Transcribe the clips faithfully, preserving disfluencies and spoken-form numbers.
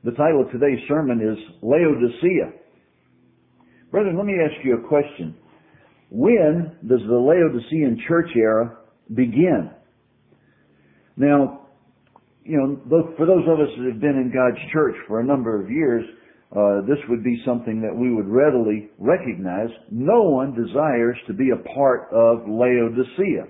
The title of today's sermon is Laodicea. Brethren, let me ask you a question. When does the Laodicean church era begin? Now, you know, for those of us that have been in God's church for a number of years, uh, this would be something that we would readily recognize. No one desires to be a part of Laodicea.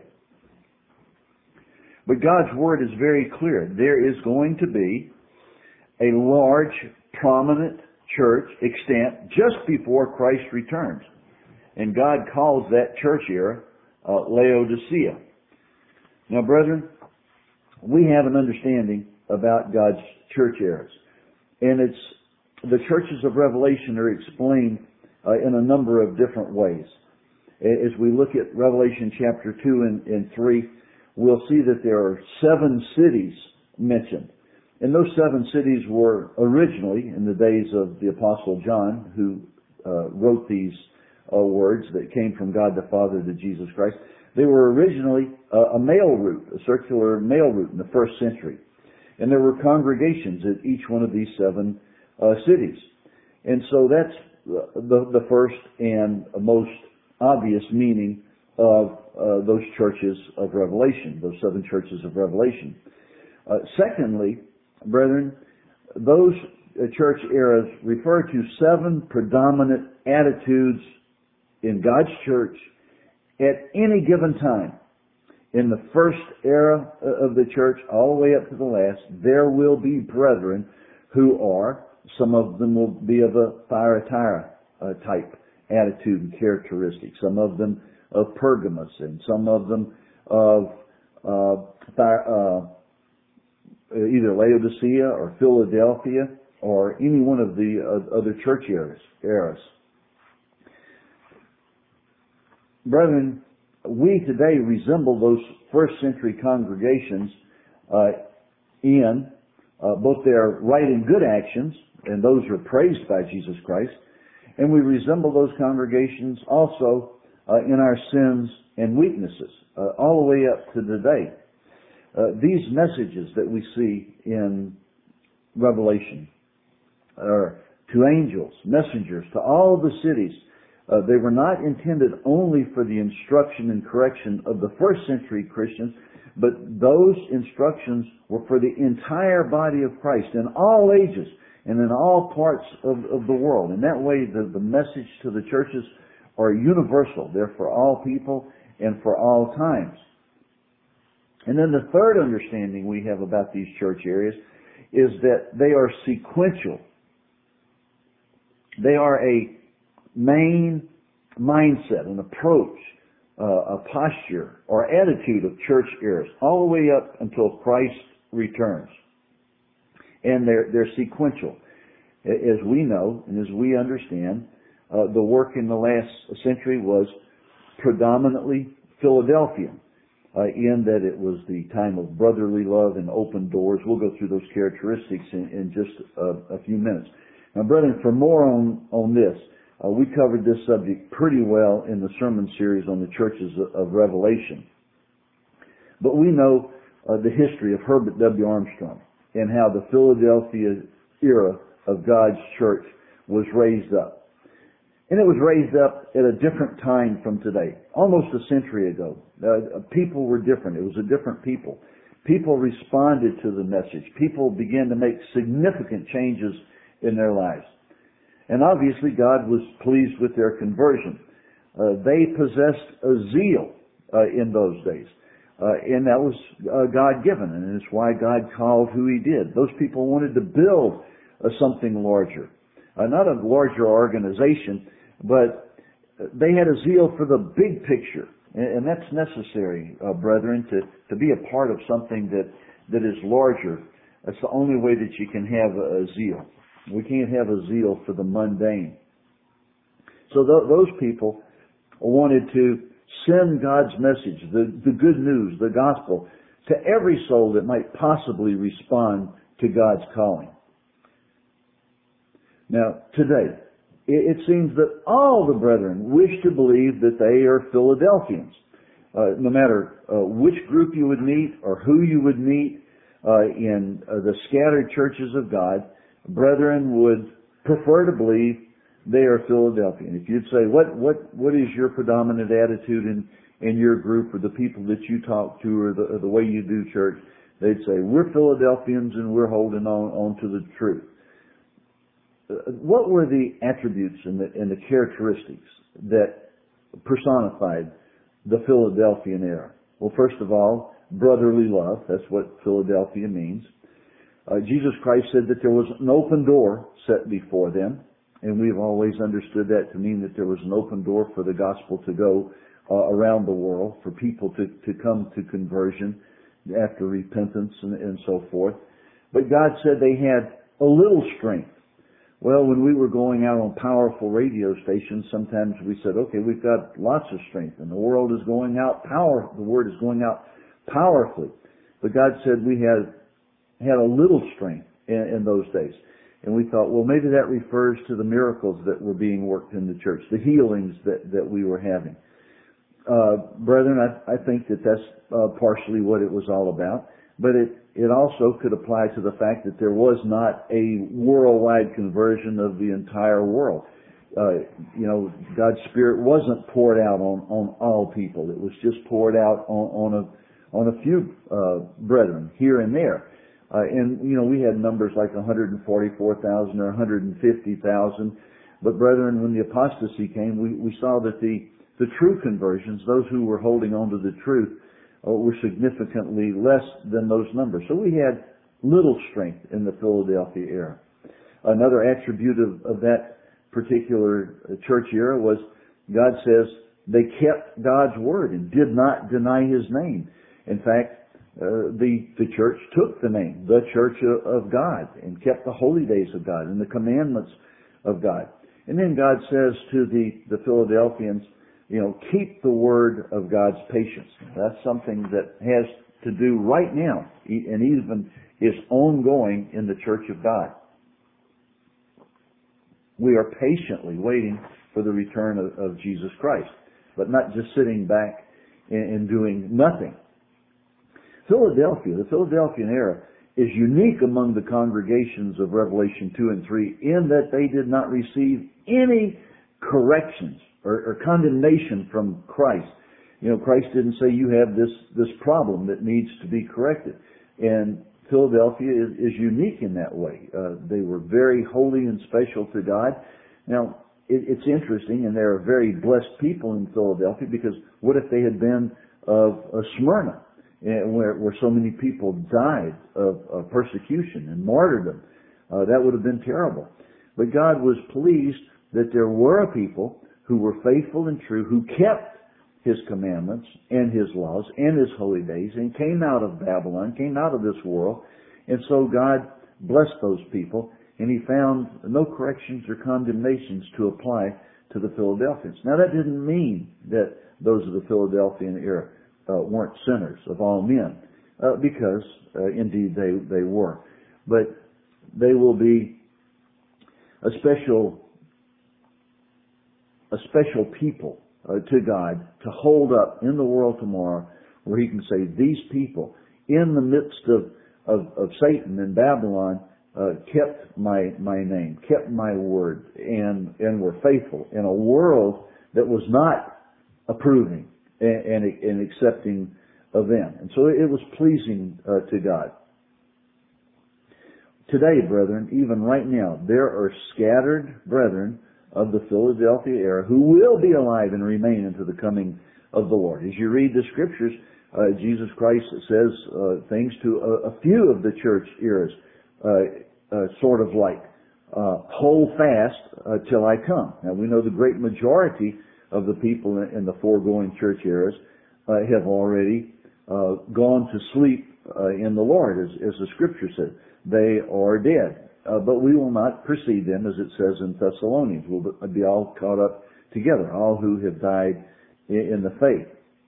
But God's Word is very clear. There is going to be a large, prominent church extant just before Christ returns. And God calls that church era uh, Laodicea. Now, brethren, we have an understanding about God's church eras. And it's the churches of Revelation are explained uh, in a number of different ways. As we look at Revelation chapter two and, and three, we'll see that there are seven cities mentioned. And those seven cities were originally, in the days of the Apostle John, who uh, wrote these uh, words that came from God the Father to Jesus Christ, they were originally uh, a mail route, a circular mail route in the first century. And there were congregations at each one of these seven uh, cities. And so that's the, the first and most obvious meaning of uh, those churches of Revelation, those seven churches of Revelation. Uh, secondly, brethren, those uh, church eras refer to seven predominant attitudes in God's church at any given time. In the first era of the church, all the way up to the last, there will be brethren who are, some of them will be of a Thyatira uh, type attitude and characteristic, some of them of Pergamos, and some of them of uh, uh, either Laodicea or Philadelphia or any one of the uh, other church eras. eras. Brethren, we today resemble those first century congregations uh, in uh, both their right and good actions, and those are praised by Jesus Christ, and we resemble those congregations also uh, in our sins and weaknesses, uh, all the way up to today. Uh, these messages that we see in Revelation are to angels, messengers, to all the cities. Uh, they were not intended only for the instruction and correction of the first century Christians, but those instructions were for the entire body of Christ in all ages and in all parts of, of the world. In that way, the, the message to the churches are universal. They're for all people and for all times. And then the third understanding we have about these church areas is that they are sequential. They are a main mindset, an approach, uh, a posture or attitude of church eras, all the way up until Christ returns. And they're, they're sequential. As we know and as we understand, uh, the work in the last century was predominantly Philadelphian. Uh, in that it was the time of brotherly love and open doors. We'll go through those characteristics in, in just a, a few minutes. Now, brethren, for more on, on this, uh, we covered this subject pretty well in the sermon series on the churches of, of Revelation. But we know uh, the history of Herbert W. Armstrong and how the Philadelphia era of God's church was raised up. And it was raised up at a different time from today, almost a century ago. Uh, people were different. It was a different people. People responded to the message. People began to make significant changes in their lives. And obviously God was pleased with their conversion. Uh, they possessed a zeal uh, in those days. Uh, and that was uh, God-given, and it's why God called who He did. Those people wanted to build uh, something larger. Uh, not a larger organization, but they had a zeal for the big picture. And that's necessary, uh, brethren, to, to be a part of something that, that is larger. That's the only way that you can have a, a zeal. We can't have a zeal for the mundane. So th- those people wanted to send God's message, the, the good news, the gospel, to every soul that might possibly respond to God's calling. Now, today, it seems that all the brethren wish to believe that they are Philadelphians. Uh, no matter uh, which group you would meet or who you would meet uh, in uh, the scattered churches of God, brethren would prefer to believe they are Philadelphian. If you'd say, what, what, what is your predominant attitude in, in your group or the people that you talk to or the, or the way you do church, they'd say, we're Philadelphians and we're holding on, on to the truth. What were the attributes and the, and the characteristics that personified the Philadelphian era? Well, first of all, brotherly love. That's what Philadelphia means. Uh, Jesus Christ said that there was an open door set before them, and we've always understood that to mean that there was an open door for the gospel to go uh, around the world, for people to, to come to conversion after repentance and, and so forth. But God said they had a little strength. Well, when we were going out on powerful radio stations, sometimes we said, okay, we've got lots of strength, and the world is going out power, the word is going out powerfully. But God said we had had a little strength in, in those days. And we thought, well, maybe that refers to the miracles that were being worked in the church, the healings that, that we were having. Uh, brethren, I, I think that that's uh, partially what it was all about. But it, it also could apply to the fact that there was not a worldwide conversion of the entire world. Uh, you know, God's Spirit wasn't poured out on, on all people. It was just poured out on, on a, on a few, uh, brethren here and there. Uh, and, you know, we had numbers like one hundred forty-four thousand or one hundred fifty thousand. But brethren, when the apostasy came, we, we saw that the, the true conversions, those who were holding on to the truth, uh, were significantly less than those numbers. So we had little strength in the Philadelphia era. Another attribute of, of that particular church era was God says they kept God's word and did not deny His name. In fact, Uh, the, the church took the name, the Church of, of God, and kept the holy days of God and the commandments of God. And then God says to the, the Philadelphians, you know, keep the word of God's patience. That's something that has to do right now and even is ongoing in the Church of God. We are patiently waiting for the return of, of Jesus Christ, but not just sitting back and, and doing nothing. Philadelphia, the Philadelphian era, is unique among the congregations of Revelation two and three in that they did not receive any corrections or, or condemnation from Christ. You know, Christ didn't say you have this, this problem that needs to be corrected. And Philadelphia is, is unique in that way. Uh, they were very holy and special to God. Now, it, it's interesting, and there are very blessed people in Philadelphia, because what if they had been of uh, Smyrna? Where, where so many people died of, of persecution and martyrdom. Uh, that would have been terrible. But God was pleased that there were a people who were faithful and true, who kept His commandments and His laws and His holy days, and came out of Babylon, came out of this world. And so God blessed those people, and He found no corrections or condemnations to apply to the Philadelphians. Now, that didn't mean that those of the Philadelphian era Uh, weren't sinners of all men, uh, because uh, indeed they they were. But they will be a special a special people uh, to God to hold up in the world tomorrow, where He can say, these people in the midst of of, of Satan and Babylon uh, kept my my name, kept my word, and and were faithful in a world that was not approving And, and accepting of them. And so it was pleasing uh, to God. Today, brethren, even right now, there are scattered brethren of the Philadelphia era who will be alive and remain until the coming of the Lord. As you read the Scriptures, uh, Jesus Christ says uh, things to a, a few of the church eras, uh, uh, sort of like, uh, hold fast uh, till I come. Now, we know the great majority of the people in the foregoing church eras uh, have already uh, gone to sleep uh, in the Lord, as, as the Scripture says. They are dead. Uh, but we will not precede them, as it says in Thessalonians. We'll be all caught up together, all who have died in, in the faith.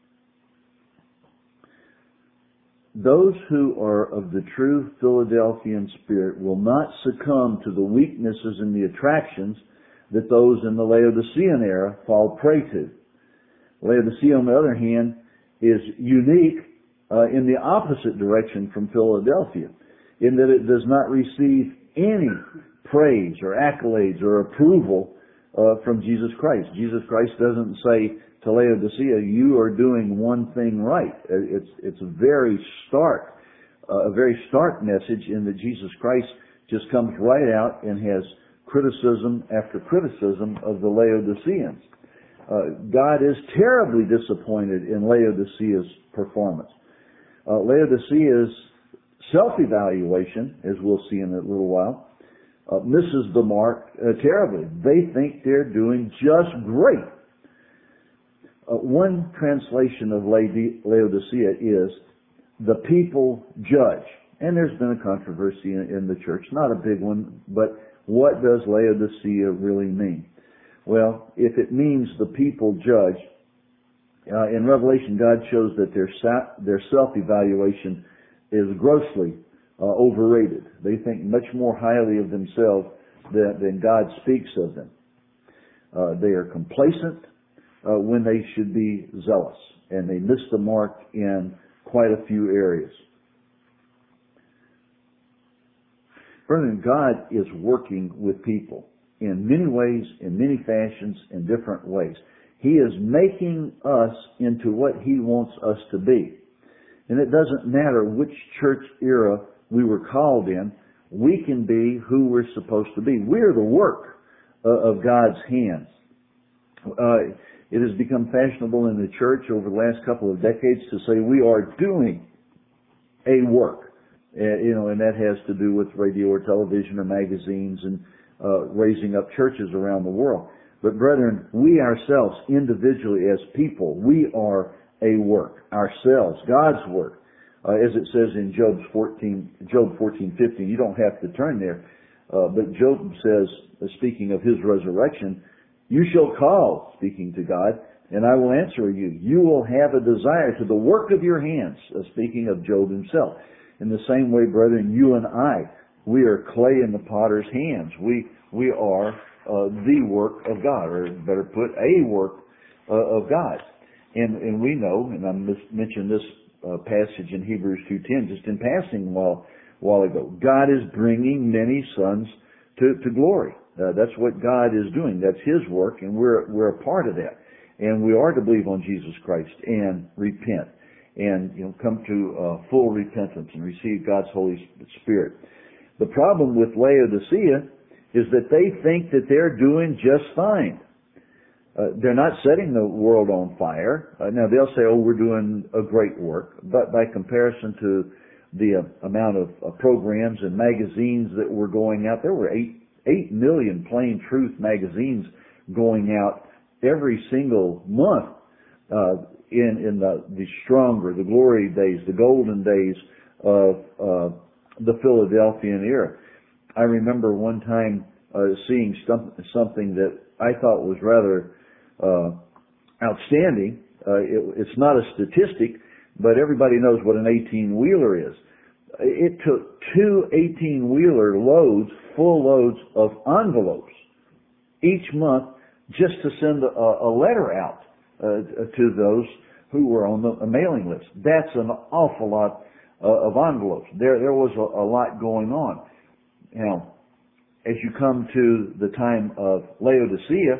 Those who are of the true Philadelphian spirit will not succumb to the weaknesses and the attractions that those in the Laodicean era fall prey to. Laodicea, on the other hand, is unique uh, in the opposite direction from Philadelphia, in that it does not receive any praise or accolades or approval uh, from Jesus Christ. Jesus Christ doesn't say to Laodicea, you are doing one thing right. It's, it's a very stark, uh, a very stark message in that Jesus Christ just comes right out and has criticism after criticism of the Laodiceans. Uh, God is terribly disappointed in Laodicea's performance. Uh, Laodicea's self-evaluation, as we'll see in a little while, uh, misses the mark uh, terribly. They think they're doing just great. Uh, one translation of Laodicea is, the people judge. And there's been a controversy in, in the church, not a big one, but what does Laodicea really mean? Well, if it means the people judge, uh, in Revelation, God shows that their sa- their self-evaluation is grossly uh, overrated. They think much more highly of themselves than, than God speaks of them. Uh, they are complacent uh, when they should be zealous, and they miss the mark in quite a few areas. Brethren, God is working with people in many ways, in many fashions, in different ways. He is making us into what He wants us to be. And it doesn't matter which church era we were called in, we can be who we're supposed to be. We're the work uh, of God's hands. Uh, it has become fashionable in the church over the last couple of decades to say we are doing a work. Uh, you know, and that has to do with radio or television or magazines and uh, raising up churches around the world. But brethren, we ourselves, individually as people, we are a work. Ourselves, God's work. Uh, as it says in Job fourteen, Job fourteen fifteen, you don't have to turn there. Uh, but Job says, uh, speaking of his resurrection, you shall call, speaking to God, and I will answer you. You will have a desire to the work of your hands, uh, speaking of Job himself. In the same way, brethren, you and I, we are clay in the potter's hands. We we are uh, the work of God, or better put, a work uh, of God. And and we know, and I mentioned this uh, passage in Hebrews two ten just in passing a while, while ago. God is bringing many sons to, to glory. Uh, that's what God is doing. That's His work, and we're we're a part of that. And we are to believe on Jesus Christ and repent, and you know come to uh, full repentance and receive God's Holy Spirit. The problem with Laodicea is that they think that they're doing just fine. Uh, they're not setting the world on fire. Uh, now they'll say, "Oh, we're doing a great work," but by comparison to the uh, amount of uh, programs and magazines that were going out, there were eight eight million Plain Truth magazines going out every single month uh, in in the the stronger, the glory days, the golden days of uh, the Philadelphian era. I remember one time uh, seeing some, something that I thought was rather uh, outstanding. Uh, it, it's not a statistic, but everybody knows what an eighteen-wheeler is. It took two eighteen-wheeler loads, full loads of envelopes each month just to send a, a letter out uh, to those who were on the a mailing list. That's an awful lot uh, of envelopes. There, there was a, a lot going on. Now, as you come to the time of Laodicea,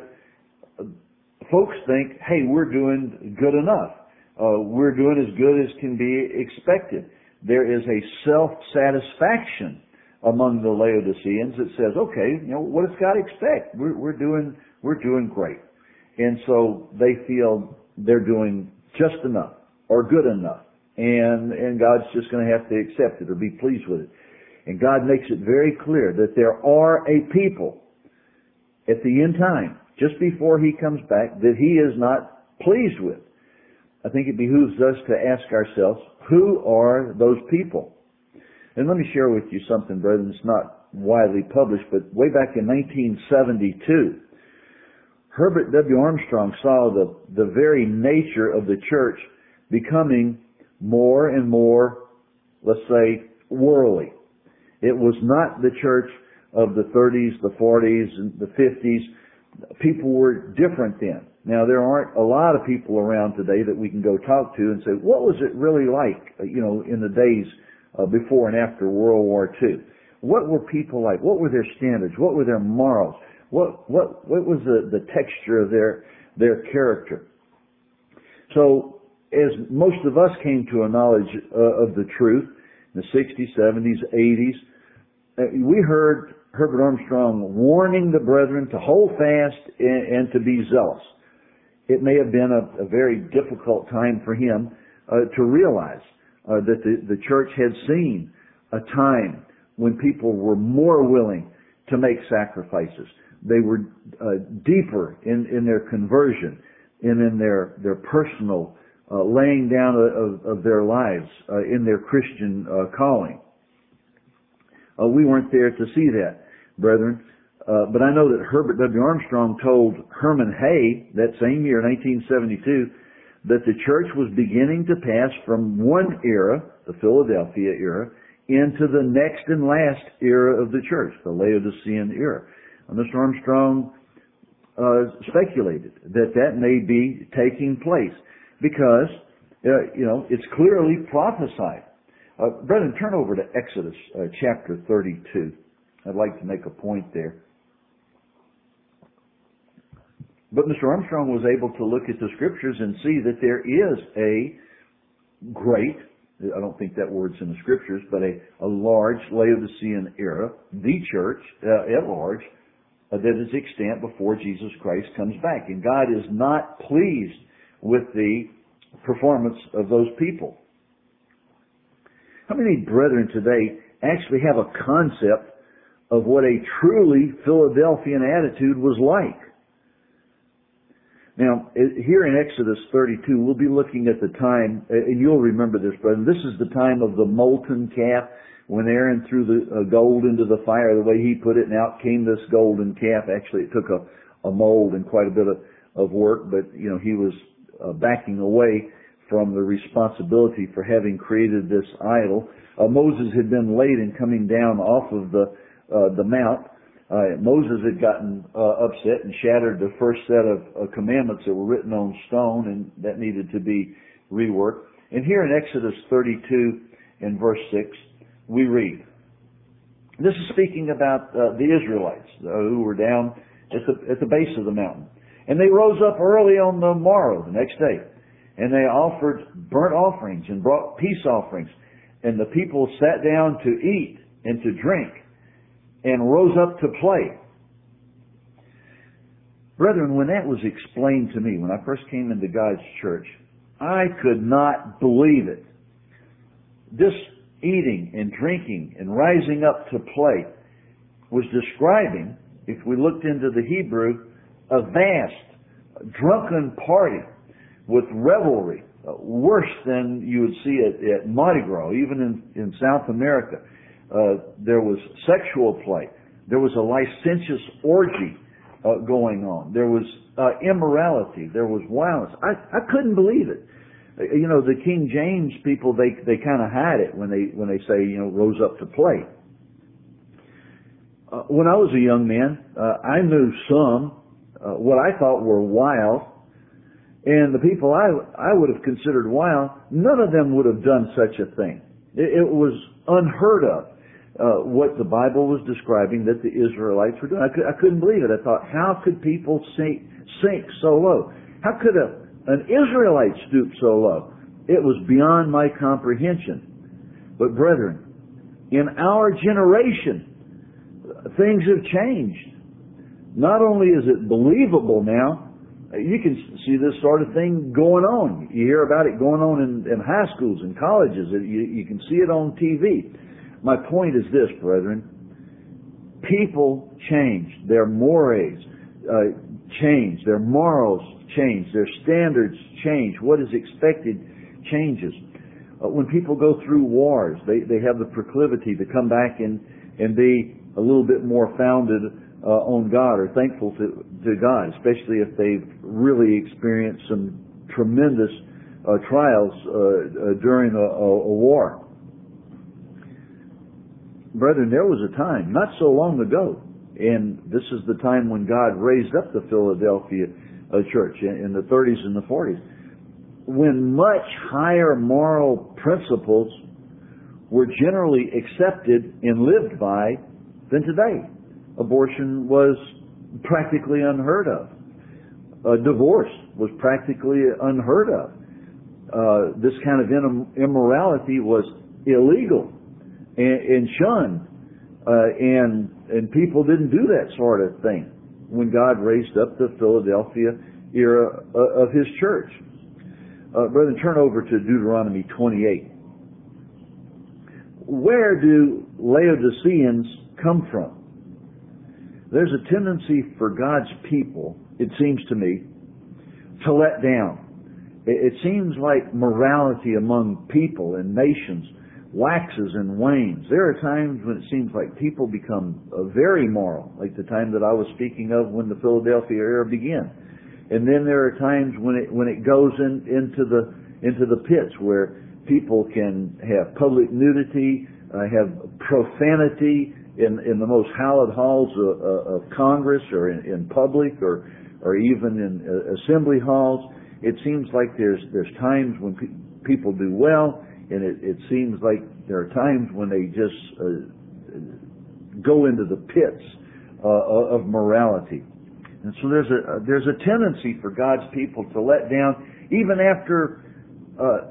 folks think, hey, we're doing good enough. Uh, we're doing as good as can be expected. There is a self-satisfaction among the Laodiceans that says, okay, you know, what does God expect? We're, we're doing, we're doing great. And so they feel they're doing just enough or good enough. And, and God's just going to have to accept it or be pleased with it. And God makes it very clear that there are a people at the end time, just before He comes back, that He is not pleased with. I think it behooves us to ask ourselves, who are those people? And let me share with you something, brethren, that's not widely published, but way back in nineteen seventy-two, Herbert W. Armstrong saw the, the very nature of the church becoming more and more, let's say, worldly. It was not the church of the thirties, the forties, and the fifties. People were different then. Now, there aren't a lot of people around today that we can go talk to and say, what was it really like, you know, in the days uh, before and after World War Two? What were people like? What were their standards? What were their morals? What what what was the, the texture of their their character? So, as most of us came to a knowledge uh, of the truth in the sixties, seventies, eighties, uh, we heard Herbert Armstrong warning the brethren to hold fast and, and to be zealous. It may have been a, a very difficult time for him uh, to realize uh, that the, the church had seen a time when people were more willing to make sacrifices. They were uh, deeper in, in their conversion and in their, their personal uh, laying down of, of their lives uh, in their Christian uh, calling. Uh, we weren't there to see that, brethren. Uh, but I know that Herbert W. Armstrong told Herman Hay that same year, nineteen seventy-two, that the church was beginning to pass from one era, the Philadelphia era, into the next and last era of the church, the Laodicean era. And Mister Armstrong uh, speculated that that may be taking place because, uh, you know, it's clearly prophesied. Uh, brethren, turn over to Exodus uh, chapter thirty-two. I'd like to make a point there. But Mister Armstrong was able to look at the scriptures and see that there is a great, I don't think that word's in the scriptures, but a, a large Laodicean era, the church uh, at large, uh, that is extant before Jesus Christ comes back. And God is not pleased with the performance of those people. How many brethren today actually have a concept of what a truly Philadelphian attitude was like? Now, here in Exodus thirty-two, we'll be looking at the time, and you'll remember this, brethren, this is the time of the molten calf, when Aaron threw the uh, gold into the fire, the way he put it, and out came this golden calf. Actually, it took a, a mold and quite a bit of, of work, but, you know, he was uh, backing away from the responsibility for having created this idol. Uh, Moses had been late in coming down off of the, uh, the mount. Uh, Moses had gotten uh, upset and shattered the first set of uh, commandments that were written on stone, and that needed to be reworked. And here in Exodus thirty-two in verse six, we read, this is speaking about uh, the Israelites uh, who were down at the, at the base of the mountain. And they rose up early on the morrow, the next day, and they offered burnt offerings and brought peace offerings. And the people sat down to eat and to drink, and rose up to play. Brethren, when that was explained to me, when I first came into God's church, I could not believe it. This eating and drinking and rising up to play was describing, if we looked into the Hebrew, a vast, drunken party with revelry, uh, worse than you would see at, at Mardi Gras, even in, in South America. Uh, there was sexual play. There was a licentious orgy uh, going on. There was uh, immorality. There was violence. I, I couldn't believe it. Uh, you know, the King James people, they they kind of hide it when they when they say, you know, rose up to play. Uh, when I was a young man, uh, I knew some uh, what I thought were wild, and the people I I would have considered wild, none of them would have done such a thing. It, it was unheard of. Uh, what the Bible was describing that the Israelites were doing. I, could, I couldn't believe it. I thought, how could people sink, sink so low? How could a, an Israelite stoop so low? It was beyond my comprehension. But brethren, in our generation, things have changed. Not only is it believable now, you can see this sort of thing going on. You hear about it going on in, in high schools and colleges. You, you can see it on T V. My point is this, brethren. People change. Their mores uh, change. Their morals change. Their standards change. What is expected changes. Uh, when people go through wars, they, they have the proclivity to come back and, and be a little bit more founded uh, on God or thankful to, to God, especially if they've really experienced some tremendous uh, trials uh, uh, during a, a, a war. Brethren, there was a time, not so long ago, and this is the time when God raised up the Philadelphia uh, church in, in the thirties and the forties, when much higher moral principles were generally accepted and lived by than today. Abortion was practically unheard of. Uh, divorce was practically unheard of. Uh, this kind of immorality was illegal and, and shunned, uh, and and people didn't do that sort of thing when God raised up the Philadelphia era of His church. Uh, brethren, turn over to Deuteronomy twenty-eight. Where do Laodiceans come from? There's a tendency for God's people, it seems to me, to let down. It seems like morality among people and nations waxes and wanes. There are times when it seems like people become very moral, like the time that I was speaking of when the Philadelphia era began. And then there are times when it when it goes in, into the into the pits where people can have public nudity, uh, have profanity in in the most hallowed halls of, of Congress, or in, in public, or or even in uh, assembly halls. It seems like there's there's times when pe- people do well, and it, it seems like there are times when they just uh, go into the pits uh, of morality. And so there's a there's a tendency for God's people to let down, even after uh,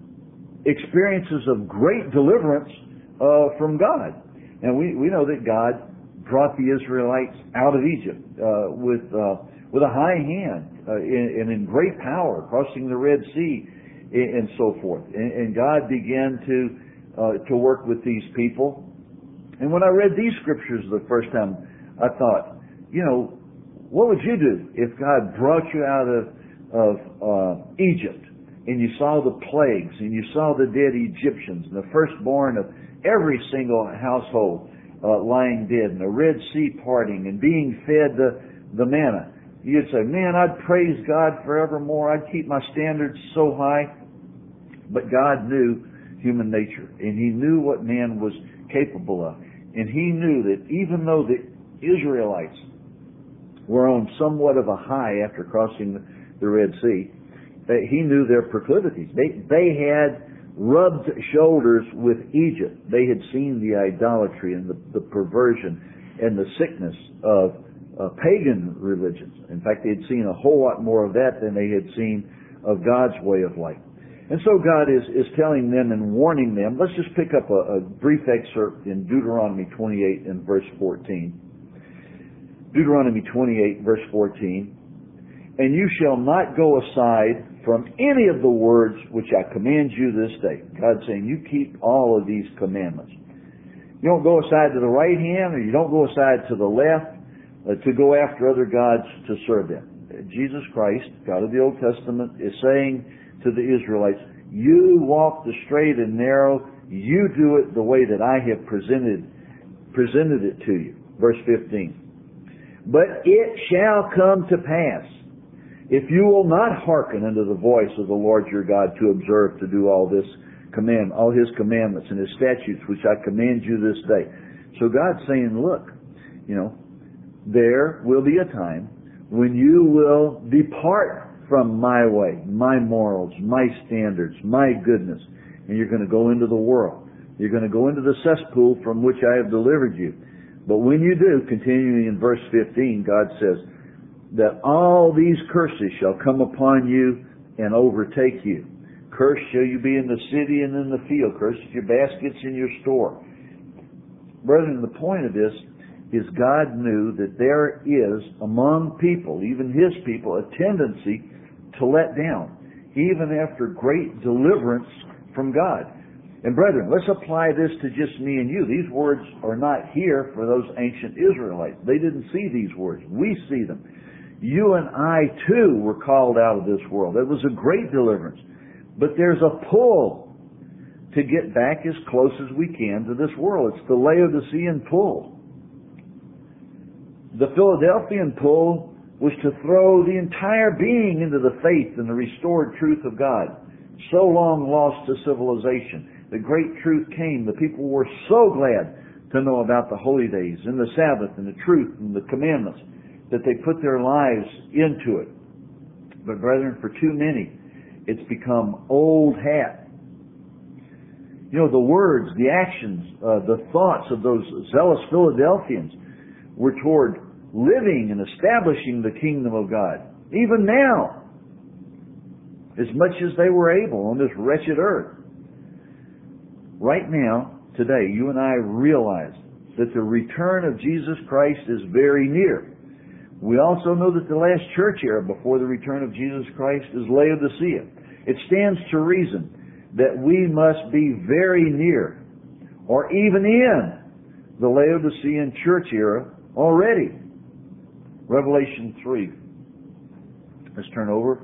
experiences of great deliverance uh, from God. And we, we know that God brought the Israelites out of Egypt uh, with uh, with a high hand uh, and in great power, crossing the Red Sea and so forth. And, and God began to uh, to work with these people. And when I read these scriptures the first time, I thought, you know, what would you do if God brought you out of of uh, Egypt, and you saw the plagues, and you saw the dead Egyptians, and the firstborn of every single household uh, lying dead, and the Red Sea parting, and being fed the, the manna? You'd say, man, I'd praise God forevermore. I'd keep my standards so high. But God knew human nature, and He knew what man was capable of. And He knew that even though the Israelites were on somewhat of a high after crossing the, the Red Sea, that He knew their proclivities. They, they had rubbed shoulders with Egypt. They had seen the idolatry and the, the perversion and the sickness of uh, pagan religions. In fact, they had seen a whole lot more of that than they had seen of God's way of life. And so God is, is telling them and warning them. Let's just pick up a, a brief excerpt in Deuteronomy twenty-eight and verse fourteen. Deuteronomy twenty-eight, verse fourteen. And you shall not go aside from any of the words which I command you this day. God's saying, you keep all of these commandments. You don't go aside to the right hand, or you don't go aside to the left uh, to go after other gods to serve them. Jesus Christ, God of the Old Testament, is saying to the Israelites, you walk the straight and narrow, you do it the way that I have presented, presented it to you. Verse fifteen. But it shall come to pass, if you will not hearken unto the voice of the Lord your God to observe to do all this command, all His commandments and His statutes which I command you this day. So God's saying, look, you know, there will be a time when you will depart from my way, my morals, my standards, my goodness, and you're going to go into the world. You're going to go into the cesspool from which I have delivered you. But when you do, continuing in verse fifteen, God says that all these curses shall come upon you and overtake you. Cursed shall you be in the city and in the field. Cursed your baskets in your store. Brethren, the point of this is God knew that there is among people, even His people, a tendency to let down, even after great deliverance from God. And brethren, let's apply this to just me and you. These words are not here for those ancient Israelites. They didn't see these words. We see them. You and I, too, were called out of this world. It was a great deliverance. But there's a pull to get back as close as we can to this world. It's the Laodicean pull. The Philadelphian pull was to throw the entire being into the faith and the restored truth of God, so long lost to civilization. The great truth came. The people were so glad to know about the holy days and the Sabbath and the truth and the commandments that they put their lives into it. But brethren, for too many, it's become old hat. You know, the words, the actions, uh, the thoughts of those zealous Philadelphians were toward living and establishing the kingdom of God. Even now, as much as they were able on this wretched earth. Right now, today, you and I realize that the return of Jesus Christ is very near. We also know that the last church era before the return of Jesus Christ is Laodicea. It stands to reason that we must be very near, or even in, the Laodicean church era already. Revelation three. Let's turn over.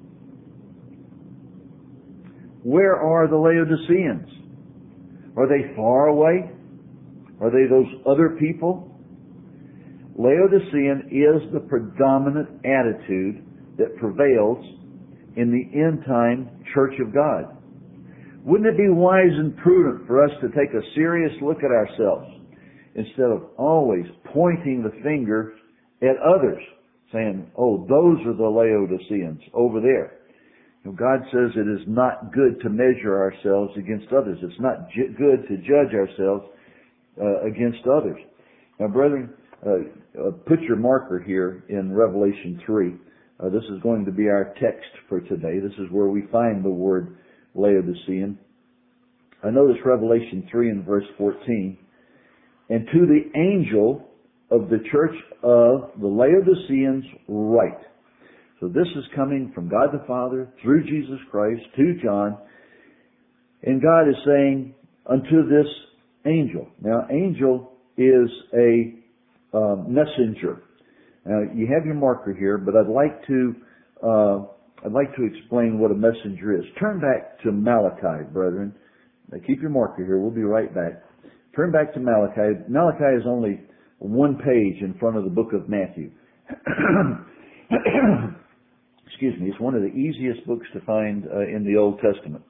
Where are the Laodiceans? Are they far away? Are they those other people? Laodicean is the predominant attitude that prevails in the end time church of God. Wouldn't it be wise and prudent for us to take a serious look at ourselves instead of always pointing the finger at others, saying, oh, those are the Laodiceans over there. You know, God says it is not good to measure ourselves against others. It's not j- good to judge ourselves uh, against others. Now, brethren, uh, uh, put your marker here in Revelation three. Uh, this is going to be our text for today. This is where we find the word Laodicean. I notice Revelation three and verse fourteen. And to the angel of the church of the Laodiceans write. So this is coming from God the Father through Jesus Christ to John. And God is saying unto this angel. Now, angel is a um, messenger. Now, you have your marker here, but I'd like to uh, I'd like to explain what a messenger is. Turn back to Malachi, brethren. Now, keep your marker here. We'll be right back. Turn back to Malachi. Malachi is only one page in front of the book of Matthew. Excuse me. It's one of the easiest books to find uh, in the Old Testament.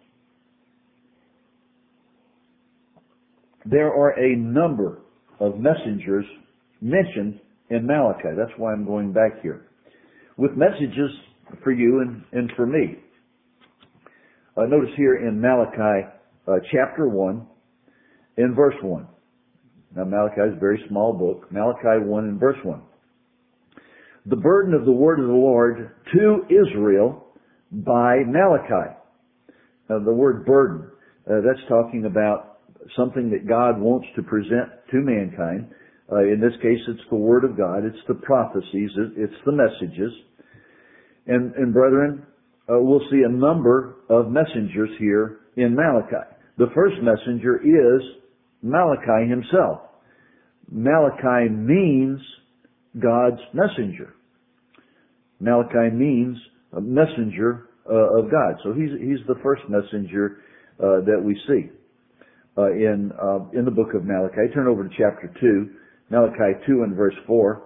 There are a number of messengers mentioned in Malachi. That's why I'm going back here. With messages for you and, and for me. Uh, notice here in Malachi uh, chapter one in verse one. Now Malachi is a very small book. Malachi one and verse one. The burden of the word of the Lord to Israel by Malachi. Now the word burden, uh, that's talking about something that God wants to present to mankind. Uh, in this case, it's the Word of God. It's the prophecies. It's the messages. And, and brethren, uh, we'll see a number of messengers here in Malachi. The first messenger is Malachi himself. Malachi means God's messenger. Malachi means a messenger uh, of God. So he's he's the first messenger uh, that we see uh, in uh, in the book of Malachi. Turn over to chapter two. Malachi two and verse four.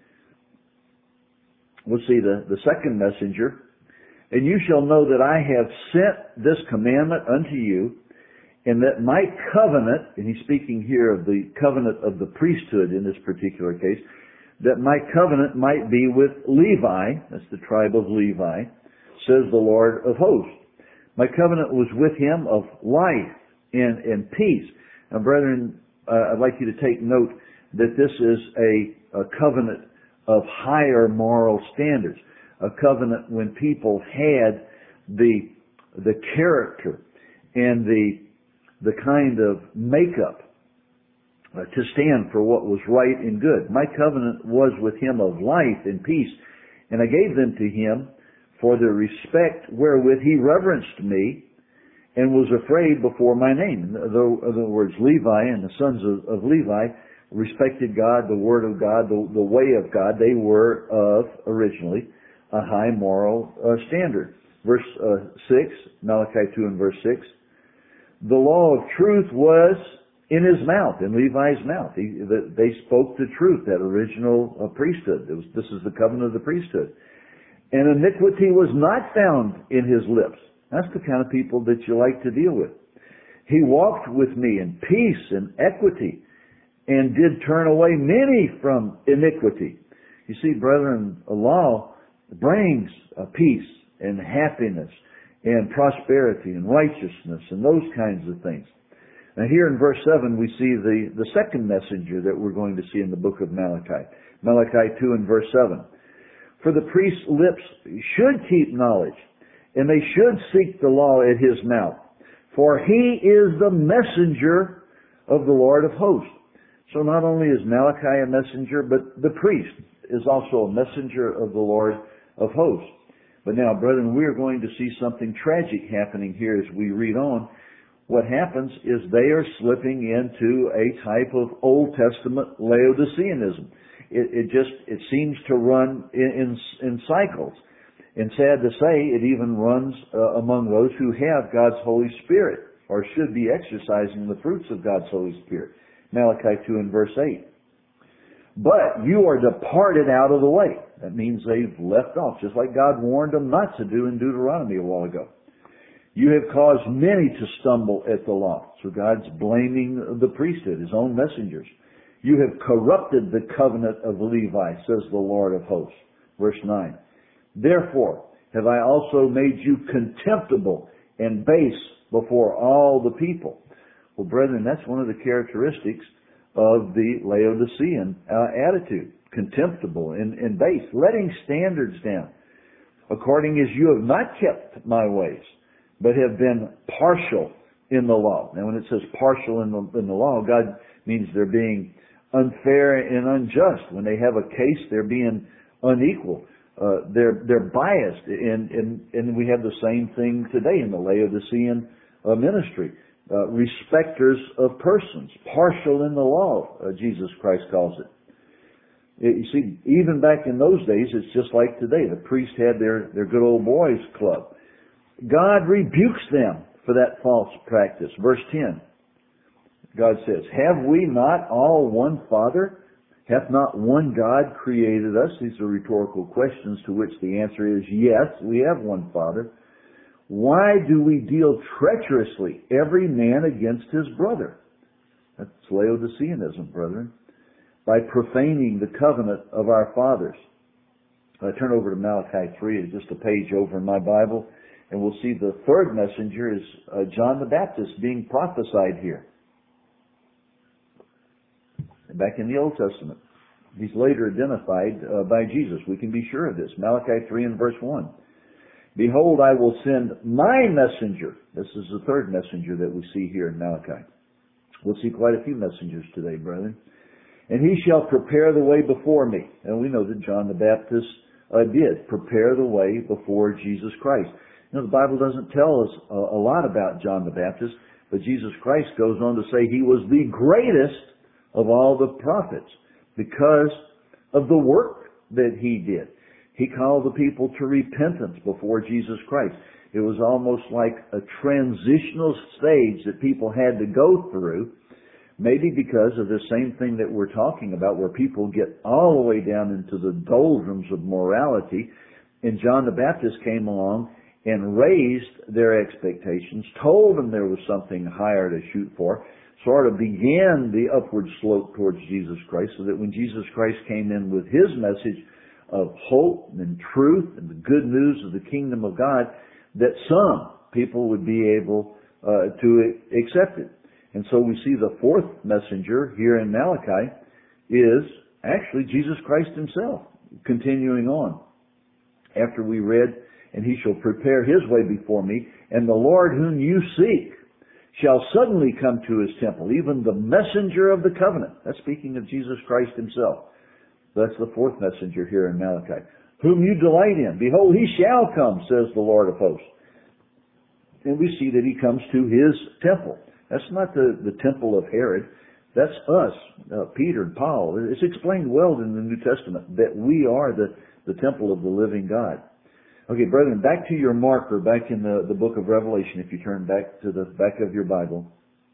We'll see the, the second messenger. And you shall know that I have sent this commandment unto you, and that my covenant, and he's speaking here of the covenant of the priesthood in this particular case, that my covenant might be with Levi, that's the tribe of Levi, says the Lord of hosts. My covenant was with him of life and, and peace. Now, brethren, uh, I'd like you to take note that this is a, a covenant of higher moral standards. A covenant when people had the the character and the the kind of makeup uh, to stand for what was right and good. My covenant was with him of life and peace, and I gave them to him for the respect wherewith he reverenced me and was afraid before my name. In other words, Levi and the sons of, of Levi respected God, the Word of God, the, the way of God. They were of, originally, a high moral uh, standard. Verse uh, six, Malachi two and verse six. The law of truth was in his mouth, in Levi's mouth. He, the, they spoke the truth, that original uh, priesthood. It was, this is the covenant of the priesthood. And iniquity was not found in his lips. That's the kind of people that you like to deal with. He walked with me in peace and equity, and did turn away many from iniquity. You see, brethren, a law brings a peace and happiness and prosperity and righteousness and those kinds of things. Now here in verse seven we see the, the second messenger that we're going to see in the book of Malachi. Malachi two and verse seven. For the priest's lips should keep knowledge, and they should seek the law at his mouth. For he is the messenger of the Lord of hosts. So not only is Malachi a messenger, but the priest is also a messenger of the Lord of hosts. But now, brethren, we are going to see something tragic happening here as we read on. What happens is they are slipping into a type of Old Testament Laodiceanism. It, it just, it seems to run in, in, in cycles. And sad to say, it even runs uh, among those who have God's Holy Spirit, or should be exercising the fruits of God's Holy Spirit. Malachi two and verse eight. But you are departed out of the way. That means they've left off, just like God warned them not to do in Deuteronomy a while ago. You have caused many to stumble at the law. So God's blaming the priesthood, his own messengers. You have corrupted the covenant of Levi, says the Lord of hosts. Verse nine. Therefore have I also made you contemptible and base before all the people. Well, brethren, that's one of the characteristics of the Laodicean uh, attitude. Contemptible and, and base. Letting standards down. According as you have not kept my ways, but have been partial in the law. Now when it says partial in the, in the law, God means they're being unfair and unjust. When they have a case, they're being unequal. Uh, they're, they're biased. And, and, and we have the same thing today in the Laodicean uh, ministry. Uh, respecters of persons. Partial in the law, uh, Jesus Christ calls it. it. You see, even back in those days, it's just like today. The priest had their, their good old boys club. God rebukes them for that false practice. Verse ten. God says, have we not all one Father? Hath not one God created us? These are rhetorical questions to which the answer is yes, we have one Father. Why do we deal treacherously, every man against his brother? That's Laodiceanism, brethren. By profaning the covenant of our fathers. I turn over to Malachi three, it's just a page over in my Bible, and we'll see the third messenger is uh, John the Baptist being prophesied here. Back in the Old Testament. He's later identified uh, by Jesus. We can be sure of this. Malachi three and verse one. Behold, I will send my messenger. This is the third messenger that we see here in Malachi. We'll see quite a few messengers today, brethren. And he shall prepare the way before me. And we know that John the Baptist uh, did prepare the way before Jesus Christ. You know, the Bible doesn't tell us a, a lot about John the Baptist, but Jesus Christ goes on to say he was the greatest of all the prophets because of the work that he did. He called the people to repentance before Jesus Christ. It was almost like a transitional stage that people had to go through, maybe because of the same thing that we're talking about, where people get all the way down into the doldrums of morality. And John the Baptist came along and raised their expectations, told them there was something higher to shoot for, sort of began the upward slope towards Jesus Christ, so that when Jesus Christ came in with his message of hope and truth and the good news of the kingdom of God, that some people would be able uh, to accept it. And so we see the fourth messenger here in Malachi is actually Jesus Christ himself. Continuing on, after we read, and he shall prepare his way before me, and the Lord whom you seek shall suddenly come to his temple, even the messenger of the covenant. That's speaking of Jesus Christ himself. That's the fourth messenger here in Malachi. Whom you delight in. Behold, he shall come, says the Lord of hosts. And we see that he comes to his temple. That's not the, the temple of Herod. That's us, uh, Peter and Paul. It's explained well in the New Testament that we are the, the temple of the living God. Okay, brethren, back to your marker, back in the, the book of Revelation, if you turn back to the back of your Bible.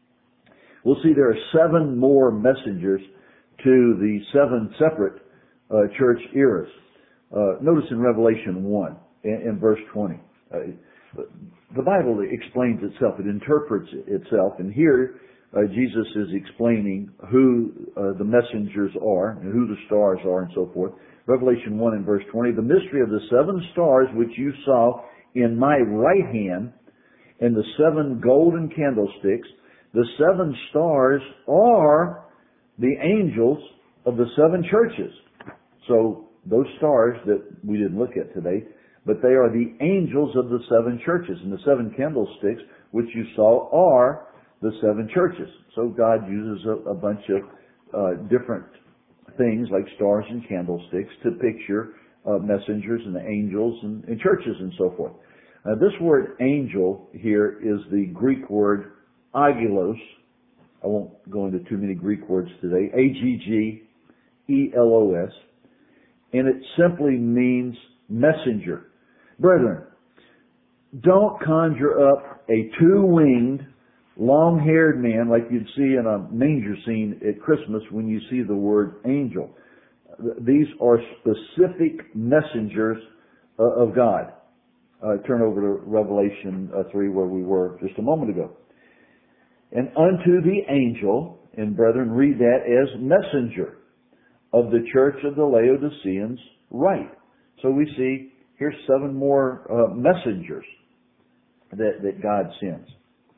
We'll see there are seven more messengers to the seven separate uh, church eras. Uh, notice in Revelation one, in, in verse twenty. Uh, the Bible explains itself, it interprets itself, and here uh, Jesus is explaining who uh, the messengers are, and who the stars are, and so forth. Revelation one and verse twenty, the mystery of the seven stars which you saw in my right hand, and the seven golden candlesticks, The seven stars are the angels of the seven churches. So those stars that we didn't look at today, but they are the angels of the seven churches. And the seven candlesticks, which you saw, are the seven churches. So God uses a, a bunch of uh, different things like stars and candlesticks to picture uh, messengers and angels and, and churches and so forth. Uh, this word angel here is the Greek word aggelos. I won't go into too many Greek words today. A G G E L O S. And it simply means messenger. Brethren, don't conjure up a two-winged, long-haired man like you'd see in a manger scene at Christmas when you see the word angel. These are specific messengers uh, of God. Uh, turn over to Revelation uh, three where we were just a moment ago. And unto the angel, and brethren, read that as messenger of the church of the Laodiceans write. So we see here's seven more uh, messengers that, that God sends.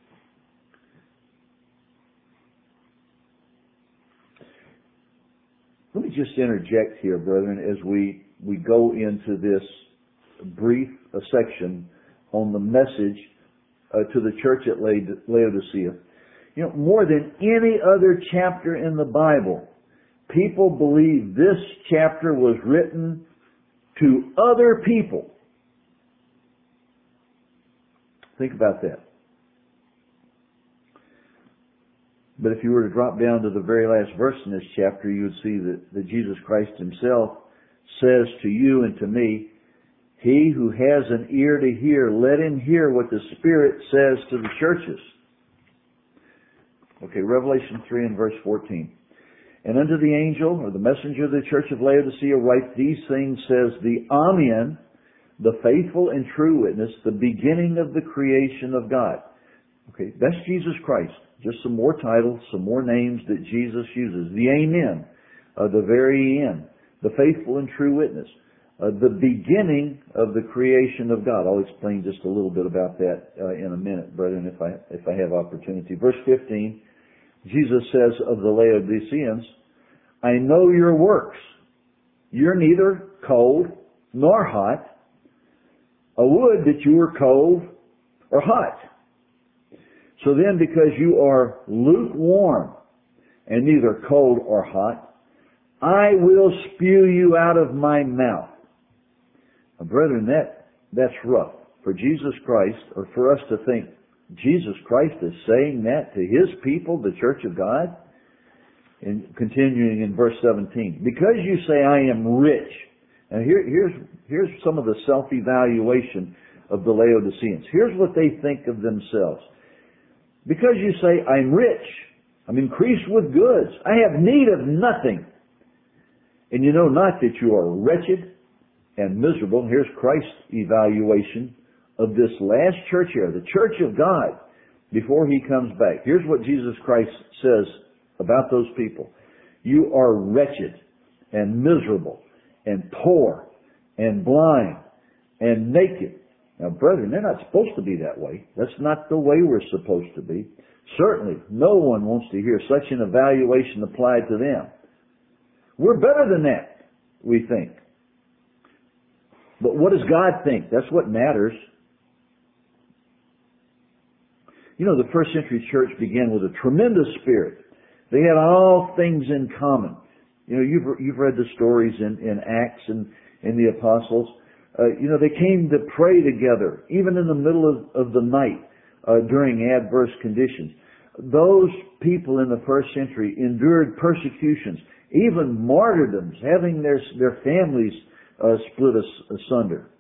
Let me just interject here, brethren, as we, we go into this brief uh, section on the message uh, to the church at Laodicea. You know, more than any other chapter in the Bible, people believe this chapter was written to other people. Think about that. But if you were to drop down to the very last verse in this chapter, you would see that, that Jesus Christ himself says to you and to me, he who has an ear to hear, let him hear what the Spirit says to the churches. Okay, Revelation three and verse fourteen. And unto the angel, or the messenger of the church of Laodicea, write these things, says the Amen, the faithful and true witness, the beginning of the creation of God. Okay, that's Jesus Christ. Just some more titles, some more names that Jesus uses. The Amen, uh, the very end, the faithful and true witness, uh, the beginning of the creation of God. I'll explain just a little bit about that uh, in a minute, brethren, if I if I have opportunity. Verse fifteen, Jesus says of the Laodiceans, I know your works. You're neither cold nor hot. I would that you were cold or hot. So then, because you are lukewarm and neither cold or hot, I will spew you out of my mouth. Now, brethren, that, that's rough. For Jesus Christ, or for us to think Jesus Christ is saying that to His people, the church of God. And continuing in verse seventeen, because you say I am rich. And here, here's, here's some of the self-evaluation of the Laodiceans. Here's what they think of themselves. Because you say, I'm rich, I'm increased with goods, I have need of nothing, and you know not that you are wretched and miserable. Here's Christ's evaluation of this last church here, the church of God, before He comes back. Here's what Jesus Christ says about those people. You are wretched and miserable and poor and blind and naked. Now, brethren, they're not supposed to be that way. That's not the way we're supposed to be. Certainly, no one wants to hear such an evaluation applied to them. We're better than that, we think. But what does God think? That's what matters. You know, the first century church began with a tremendous spirit. They had all things in common. You know, you've, you've read the stories in, in Acts and in the Apostles. Uh, you know, they came to pray together, even in the middle of, of the night, uh, during adverse conditions. Those people in the first century endured persecutions, even martyrdoms, having their, their families uh, split as, asunder.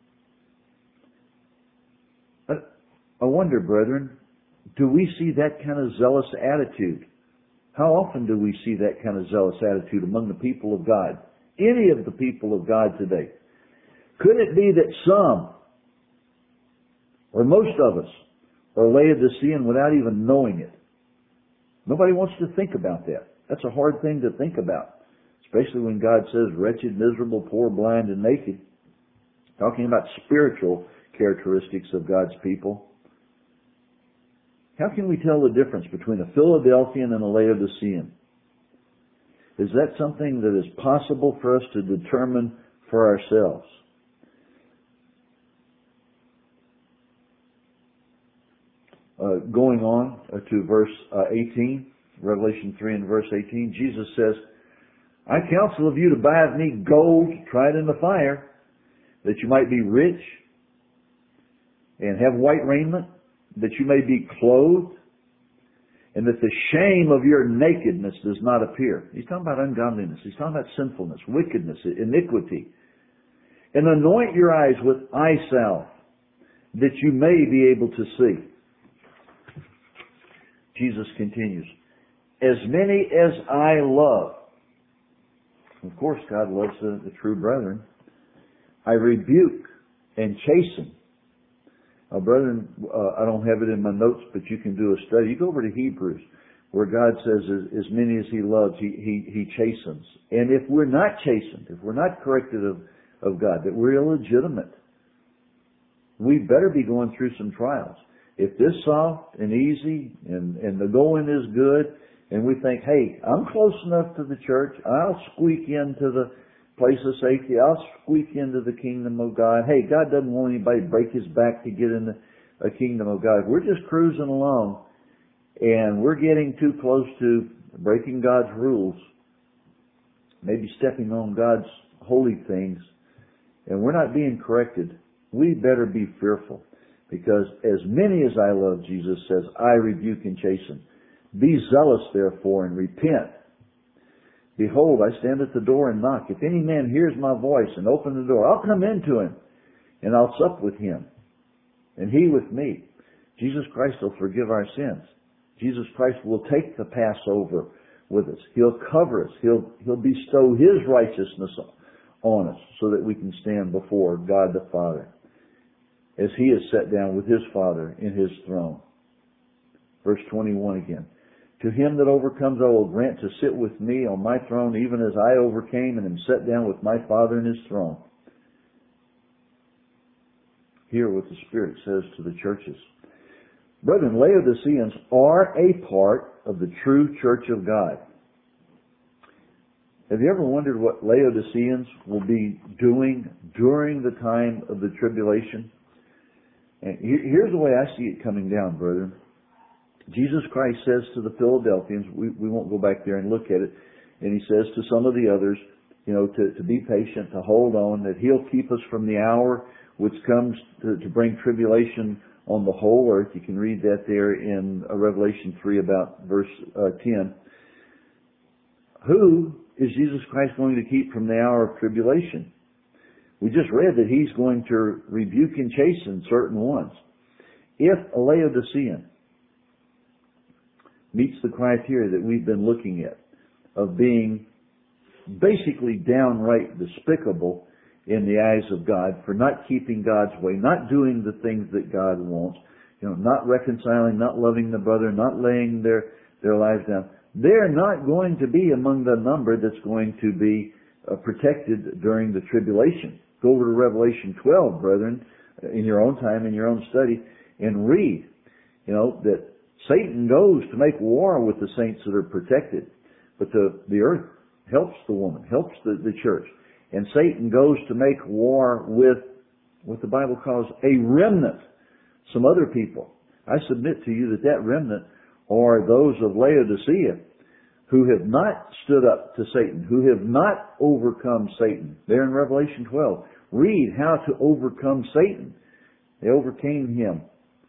I, I wonder, brethren, do we see that kind of zealous attitude? How often do we see that kind of zealous attitude among the people of God? Any of the people of God today? Could it be that some, or most of us, are Laodicean without even knowing it? Nobody wants to think about that. That's a hard thing to think about, especially when God says wretched, miserable, poor, blind, and naked. Talking about spiritual characteristics of God's people. How can we tell the difference between a Philadelphian and a Laodicean? Is that something that is possible for us to determine for ourselves? Uh, going on uh, to verse uh, eighteen, Revelation three and verse eighteen, Jesus says, I counsel of you to buy of me gold tried in the fire, that you might be rich and have white raiment, that you may be clothed, and that the shame of your nakedness does not appear. He's talking about ungodliness. He's talking about sinfulness, wickedness, iniquity. And anoint your eyes with eye salve, that you may be able to see. Jesus continues, as many as I love. Of course, God loves the, the true brethren. I rebuke and chasten. Uh, brethren, uh, I don't have it in my notes, but you can do a study. You go over to Hebrews, where God says, as, as many as He loves, He, He, He chastens. And if we're not chastened, if we're not corrected of, of God, that we're illegitimate, we better be going through some trials. If this soft and easy and, and the going is good, and we think, hey, I'm close enough to the church, I'll squeak into the place of safety, I'll squeak into the kingdom of God. Hey, God doesn't want anybody to break his back to get in the a kingdom of God. We're just cruising along, and we're getting too close to breaking God's rules, maybe stepping on God's holy things, and we're not being corrected. We better be fearful. Because as many as I love, Jesus says, I rebuke and chasten. Be zealous, therefore, and repent. Behold, I stand at the door and knock. If any man hears my voice and open the door, I'll come into him, and I'll sup with him, and he with me. Jesus Christ will forgive our sins. Jesus Christ will take the Passover with us. He'll cover us. He'll, he'll bestow His righteousness on us so that we can stand before God the Father, as He is set down with His Father in His throne. Verse twenty-one again. To him that overcomes I will grant to sit with me on my throne, even as I overcame and am set down with my Father in His throne. Hear what the Spirit says to the churches. Brethren, Laodiceans are a part of the true church of God. Have you ever wondered what Laodiceans will be doing during the time of the tribulation? And here's the way I see it coming down, brethren. Jesus Christ says to the Philadelphians, we, we won't go back there and look at it, and He says to some of the others, you know, to, to be patient, to hold on, that He'll keep us from the hour which comes to, to bring tribulation on the whole earth. You can read that there in uh, Revelation three, about verse uh, ten. Who is Jesus Christ going to keep from the hour of tribulation? We just read that He's going to rebuke and chasten certain ones. If a Laodicean meets the criteria that we've been looking at, of being basically downright despicable in the eyes of God for not keeping God's way, not doing the things that God wants, you know, not reconciling, not loving the brother, not laying their, their lives down, they're not going to be among the number that's going to be uh, protected during the tribulation. Go over to Revelation twelve, brethren, in your own time, in your own study, and read, you know, that Satan goes to make war with the saints that are protected. But the, the earth helps the woman, helps the, the church. And Satan goes to make war with what the Bible calls a remnant, some other people. I submit to you that that remnant are those of Laodicea who have not stood up to Satan, who have not overcome Satan. There in Revelation twelve. Read how to overcome Satan. They overcame him,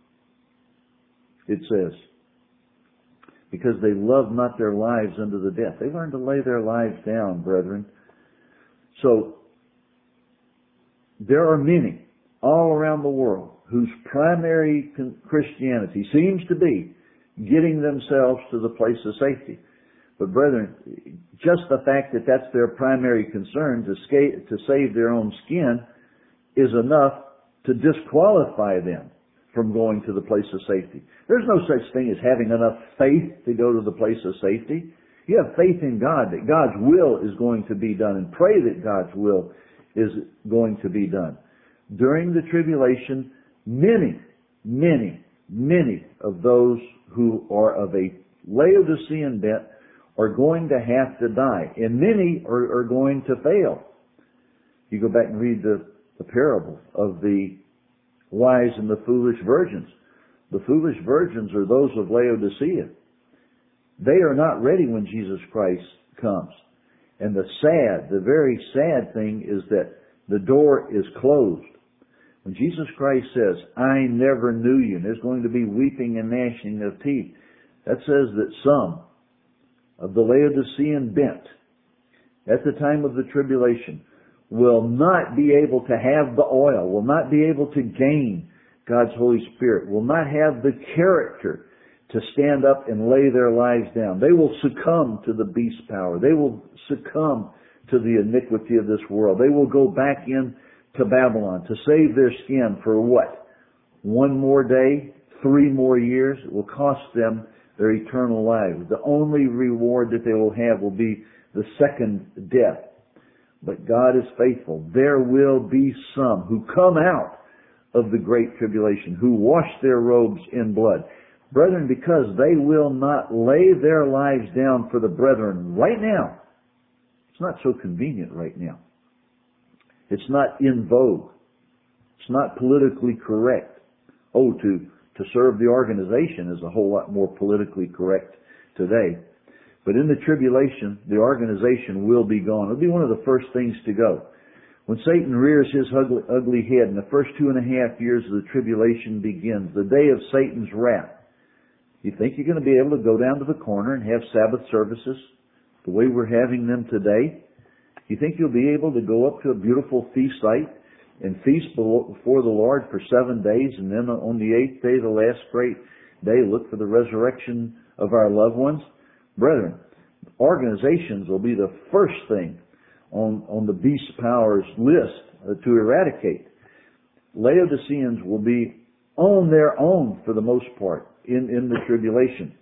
it says, because they loved not their lives unto the death. They learned to lay their lives down, brethren. So, there are many all around the world whose primary Christianity seems to be getting themselves to the place of safety. But brethren, just the fact that that's their primary concern, to, sca- to save their own skin, is enough to disqualify them from going to the place of safety. There's no such thing as having enough faith to go to the place of safety. You have faith in God that God's will is going to be done, and pray that God's will is going to be done. During the tribulation, many, many, many of those who are of a Laodicean bent are going to have to die, and many are, are going to fail. You go back and read the, the parable of the wise and the foolish virgins. The foolish virgins are those of Laodicea. They are not ready when Jesus Christ comes. And the sad, the very sad thing is that the door is closed. When Jesus Christ says, I never knew you, and there's going to be weeping and gnashing of teeth, that says that some of the Laodicean bent at the time of the tribulation will not be able to have the oil, will not be able to gain God's Holy Spirit, will not have the character to stand up and lay their lives down. They will succumb to the beast power. They will succumb to the iniquity of this world. They will go back in to Babylon to save their skin for what? One more day? Three more years? It will cost them their eternal lives. The only reward that they will have will be the second death. But God is faithful. There will be some who come out of the great tribulation, who wash their robes in blood. Brethren, because they will not lay their lives down for the brethren right now. It's not so convenient right now. It's not in vogue. It's not politically correct. Oh, to, to serve the organization is a whole lot more politically correct today. But in the tribulation, the organization will be gone. It'll be one of the first things to go. When Satan rears his ugly, ugly head and the first two and a half years of the tribulation begins, the day of Satan's wrath, you think you're going to be able to go down to the corner and have Sabbath services the way we're having them today? You think you'll be able to go up to a beautiful feast site and feast before the Lord for seven days, and then on the eighth day, the last great day, look for the resurrection of our loved ones? Brethren, organizations will be the first thing on, on the beast powers list to eradicate. Laodiceans will be on their own for the most part in, in the tribulation.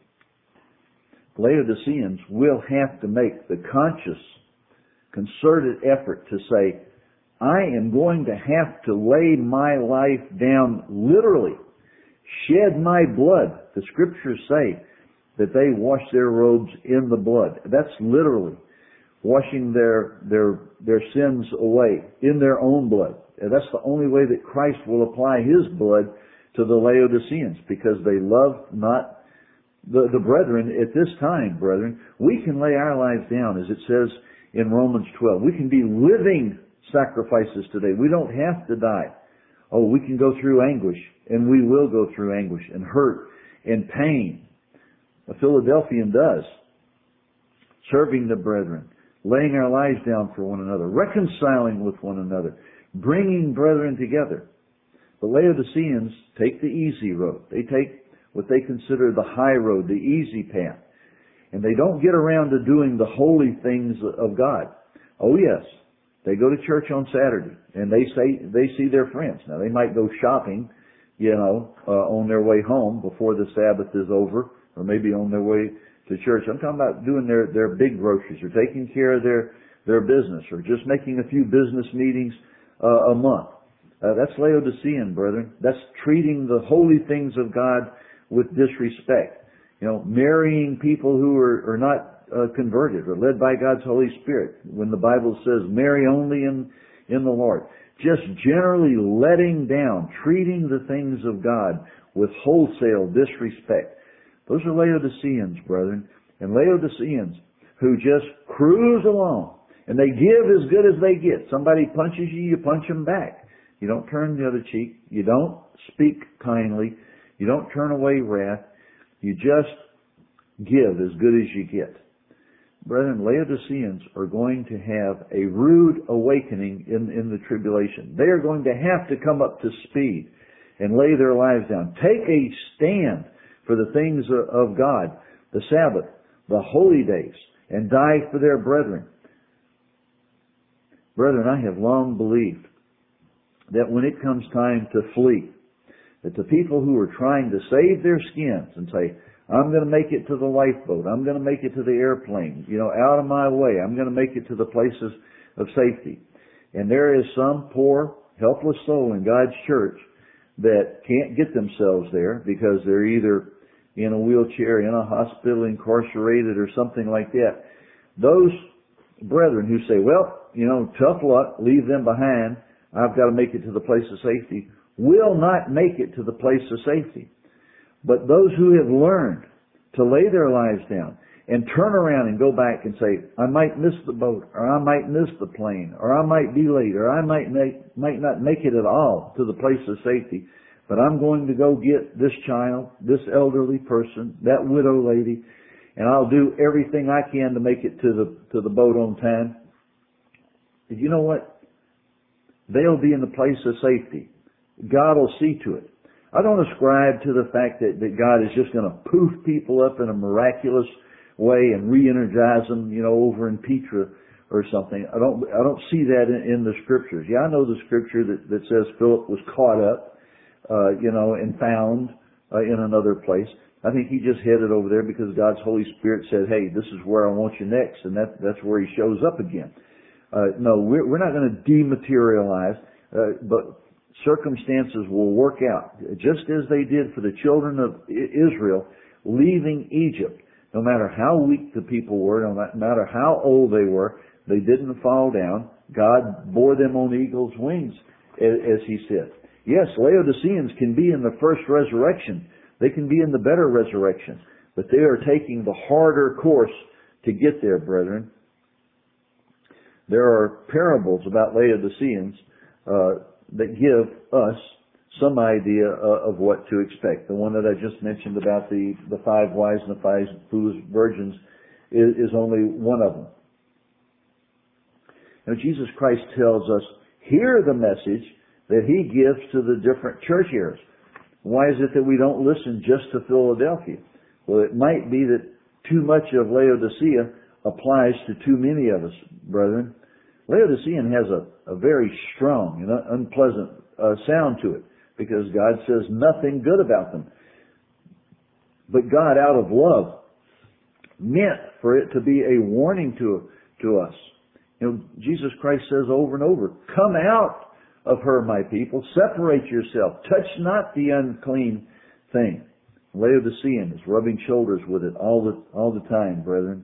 Laodiceans will have to make the conscious, concerted effort to say, I am going to have to lay my life down literally, shed my blood. The scriptures say that they wash their robes in the blood. That's literally washing their their their sins away in their own blood. And that's the only way that Christ will apply His blood to the Laodiceans, because they love not the, the brethren at this time, brethren. We can lay our lives down, as it says in Romans twelve. We can be living sacrifices today. We don't have to die. Oh, we can go through anguish, and we will go through anguish and hurt and pain. A Philadelphian does. Serving the brethren, laying our lives down for one another, reconciling with one another, bringing brethren together. The Laodiceans take the easy road. They take what they consider the high road, the easy path. And they don't get around to doing the holy things of God. Oh yes, they go to church on Saturday and they say they see their friends. Now they might go shopping, you know, uh, on their way home before the Sabbath is over, or maybe on their way to church. I'm talking about doing their, their big groceries, or taking care of their, their business, or just making a few business meetings uh, a month. Uh, that's Laodicean, brethren. That's treating the holy things of God with disrespect. You know, marrying people who are, are not uh, converted or led by God's Holy Spirit, when the Bible says marry only in, in the Lord. Just generally letting down, treating the things of God with wholesale disrespect. Those are Laodiceans, brethren. And Laodiceans who just cruise along, and they give as good as they get. Somebody punches you, you punch them back. You don't turn the other cheek. You don't speak kindly. You don't turn away wrath. You just give as good as you get. Brethren, Laodiceans are going to have a rude awakening in, in the tribulation. They are going to have to come up to speed and lay their lives down. Take a stand for the things of God, the Sabbath, the holy days, and die for their brethren. Brethren, I have long believed that when it comes time to flee, that the people who are trying to save their skins and say, I'm going to make it to the lifeboat, I'm going to make it to the airplane, you know, out of my way, I'm going to make it to the places of safety. And there is some poor, helpless soul in God's church that can't get themselves there because they're either in a wheelchair, in a hospital, incarcerated, or something like that. Those brethren who say, well, you know, tough luck, leave them behind, I've got to make it to the place of safety, will not make it to the place of safety. But those who have learned to lay their lives down and turn around and go back and say, I might miss the boat, or I might miss the plane, or I might be late, or I might make, might not make it at all to the place of safety, but I'm going to go get this child, this elderly person, that widow lady, and I'll do everything I can to make it to the to the boat on time. You know what? They'll be in the place of safety. God will see to it. I don't ascribe to the fact that, that God is just going to poof people up in a miraculous way and re-energize them, you know, over in Petra or something. I don't I don't see that in, in the scriptures. Yeah, I know the scripture that, that says Philip was caught up, uh, you know, and found uh, in another place. I think he just headed over there because God's Holy Spirit said, hey, this is where I want you next, and that, that's where he shows up again. Uh, no, we're, we're not going to dematerialize, uh, but circumstances will work out, just as they did for the children of Israel leaving Egypt. No matter how weak the people were, no matter how old they were, they didn't fall down. God bore them on eagle's wings, as he said. Yes, Laodiceans can be in the first resurrection. They can be in the better resurrection, but they are taking the harder course to get there, brethren. There are parables about Laodiceans uh, that give us some idea uh, of what to expect. The one that I just mentioned about the, the five wise and the five foolish virgins is, is only one of them. Now, Jesus Christ tells us, hear the message that he gives to the different church eras. Why is it that we don't listen just to Philadelphia? Well, it might be that too much of Laodicea applies to too many of us, brethren. Laodicean has a, a very strong and unpleasant uh, sound to it because God says nothing good about them. But God, out of love, meant for it to be a warning to, to us. You know, Jesus Christ says over and over, come out of her, my people, separate yourself, touch not the unclean thing. Laodicean is rubbing shoulders with it all the, all the time, brethren.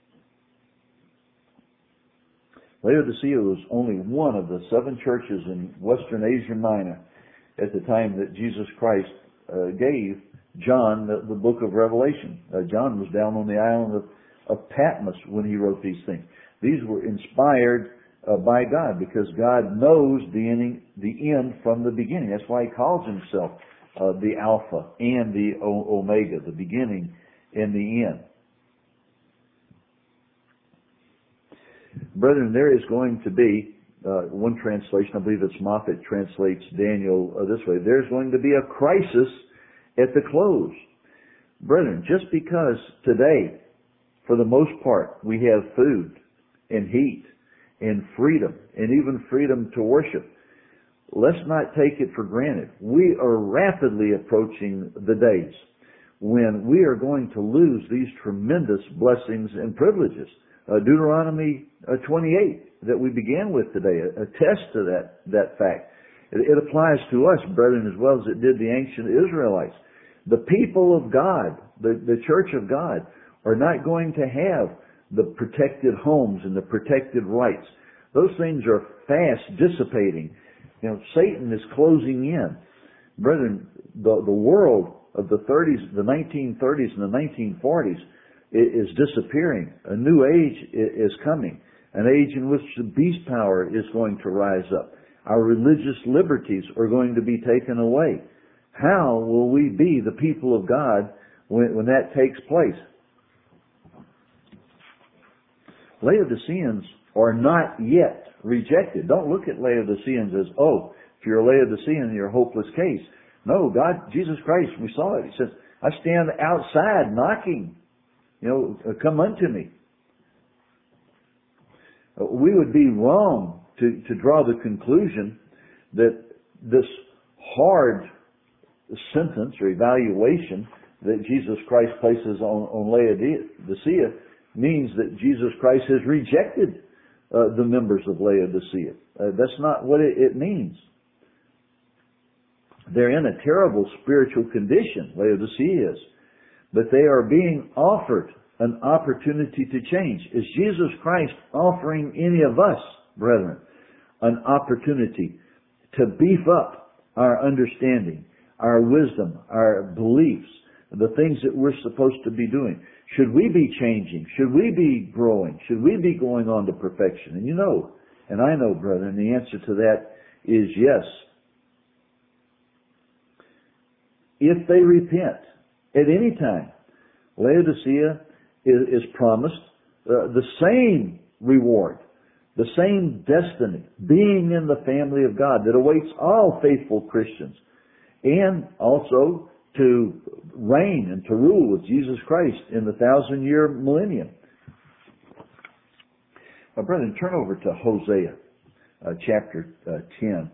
Laodicea was only one of the seven churches in Western Asia Minor at the time that Jesus Christ uh, gave John the, the book of Revelation. Uh, John was down on the island of, of Patmos when he wrote these things. These were inspired uh, by God because God knows the ending, the end from the beginning. That's why he calls himself uh, the Alpha and the o- Omega, the beginning and the end. Brethren, there is going to be, uh, one translation, I believe it's Moffat translates Daniel uh, this way, there's going to be a crisis at the close. Brethren, just because today, for the most part, we have food and heat and freedom and even freedom to worship, let's not take it for granted. We are rapidly approaching the days when we are going to lose these tremendous blessings and privileges. Uh, Deuteronomy uh, twenty-eight that we began with today attests to that, that fact. It, it applies to us, brethren, as well as it did the ancient Israelites. The people of God, the, the church of God, are not going to have the protected homes and the protected rights. Those things are fast dissipating. You know, Satan is closing in. Brethren, the, the world of the thirties, the nineteen thirties and the nineteen forties is disappearing. A new age is coming. An age in which the beast power is going to rise up. Our religious liberties are going to be taken away. How will we be the people of God when, when that takes place? Laodiceans are not yet rejected. Don't look at Laodiceans as, oh, if you're a Laodicean, you're a hopeless case. No, God, Jesus Christ, we saw it. He says, I stand outside knocking. You know, come unto me. We would be wrong to, to draw the conclusion that this hard sentence or evaluation that Jesus Christ places on, on Laodicea means that Jesus Christ has rejected uh, the members of Laodicea. Uh, that's not what it, it means. They're in a terrible spiritual condition, Laodicea is. but they are being offered an opportunity to change. Is Jesus Christ offering any of us, brethren, an opportunity to beef up our understanding, our wisdom, our beliefs, the things that we're supposed to be doing? Should we be changing? Should we be growing? Should we be going on to perfection? And you know, and I know, brethren, the answer to that is yes. If they repent at any time, Laodicea is, is promised uh, the same reward, the same destiny, being in the family of God that awaits all faithful Christians, and also to reign and to rule with Jesus Christ in the thousand-year millennium. Now, brethren, turn over to Hosea uh, chapter uh, ten.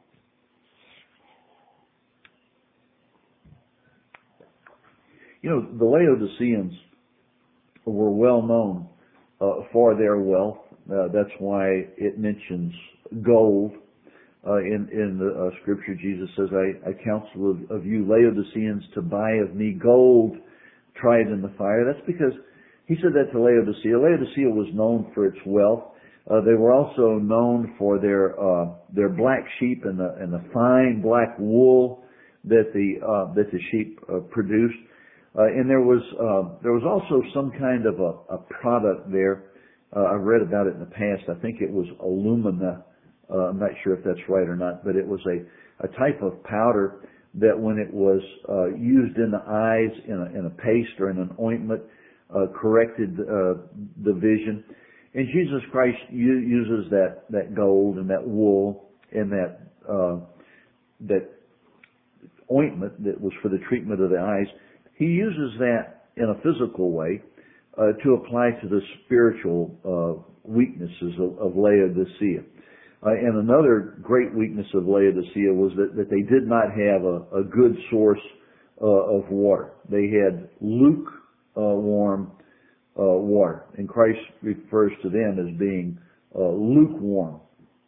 You know, the Laodiceans were well known uh, for their wealth. Uh, that's why it mentions gold. Uh, in, in the uh, scripture, Jesus says, I, I counsel of, of you Laodiceans to buy of me gold tried in the fire. That's because he said that to Laodicea. Laodicea was known for its wealth. Uh, they were also known for their uh, their black sheep and the and the fine black wool that the uh, that the sheep uh, produced. Uh, and there was uh, there was also some kind of a, a product there. Uh, I read about it in the past. I think it was alumina. Uh, I'm not sure if that's right or not, but it was a, a type of powder that when it was uh, used in the eyes in a, in a paste or in an ointment, uh, corrected uh, the vision. And Jesus Christ u- uses that, that gold and that wool and that uh, that ointment that was for the treatment of the eyes. He uses that in a physical way uh, to apply to the spiritual uh, weaknesses of, of Laodicea. Uh, and another great weakness of Laodicea was that, that they did not have a, a good source uh, of water. They had lukewarm uh, water, and Christ refers to them as being uh, lukewarm.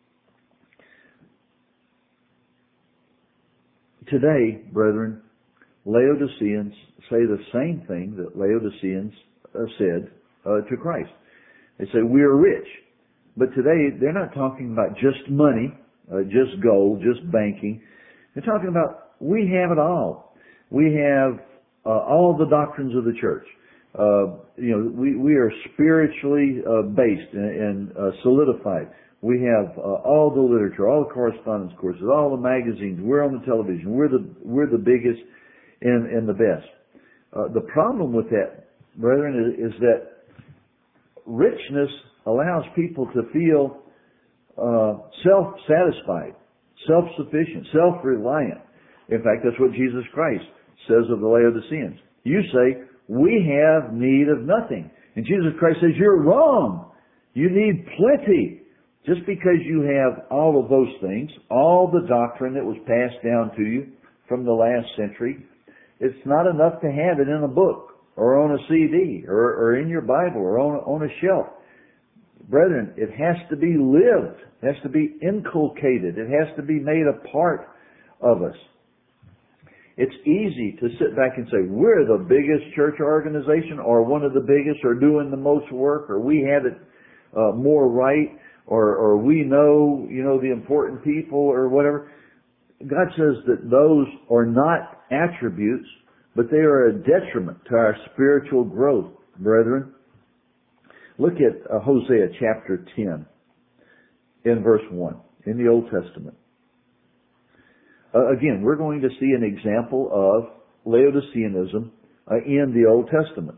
Today, brethren, Laodiceans say the same thing that Laodiceans uh, said uh, to Christ. They say, we are rich. But today, they're not talking about just money, uh, just gold, just banking. They're talking about we have it all. We have uh, all the doctrines of the church. Uh, you know, we, we are spiritually uh, based and, and uh, solidified. We have uh, all the literature, all the correspondence courses, all the magazines. We're on the television. We're the we're the biggest and, and the best. Uh, the problem with that, brethren, is, is that richness allows people to feel uh, self-satisfied, self-sufficient, self-reliant. In fact, that's what Jesus Christ says of the Laodiceans. You say, we have need of nothing. And Jesus Christ says, you're wrong. You need plenty. Just because you have all of those things, all the doctrine that was passed down to you from the last century, it's not enough to have it in a book or on a C D or, or in your Bible or on, on a shelf. Brethren, it has to be lived. It has to be inculcated. It has to be made a part of us. It's easy to sit back and say, we're the biggest church organization or one of the biggest or doing the most work or we have it uh, more right or, or we know, you know, the important people or whatever. God says that those are not attributes, but they are a detriment to our spiritual growth, brethren. Look at uh, Hosea chapter ten in verse one in the Old Testament. Uh, again, we're going to see an example of Laodiceanism uh, in the Old Testament.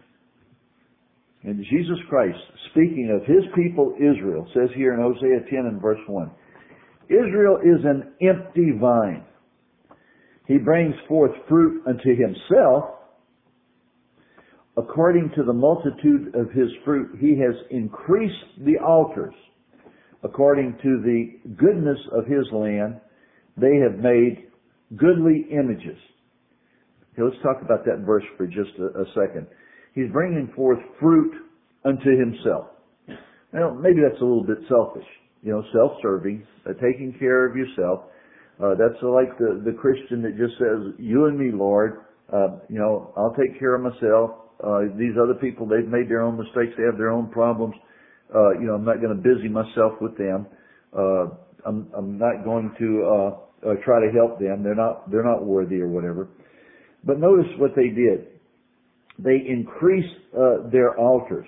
And Jesus Christ, speaking of His people Israel, says here in Hosea ten and verse one, Israel is an empty vine. He brings forth fruit unto himself. According to the multitude of his fruit, he has increased the altars. According to the goodness of his land, they have made goodly images. Okay, let's talk about that verse for just a, a second. He's bringing forth fruit unto himself. Now, maybe that's a little bit selfish. You know, self-serving, uh, taking care of yourself. Uh, that's like the, the Christian that just says, you and me, Lord, Uh, you know, I'll take care of myself. Uh, these other people, they've made their own mistakes. They have their own problems. Uh, you know, I'm not going to busy myself with them. Uh, I'm, I'm not going to, uh, uh, try to help them. They're not, they're not worthy or whatever. But notice what they did. They increased, uh, their altars.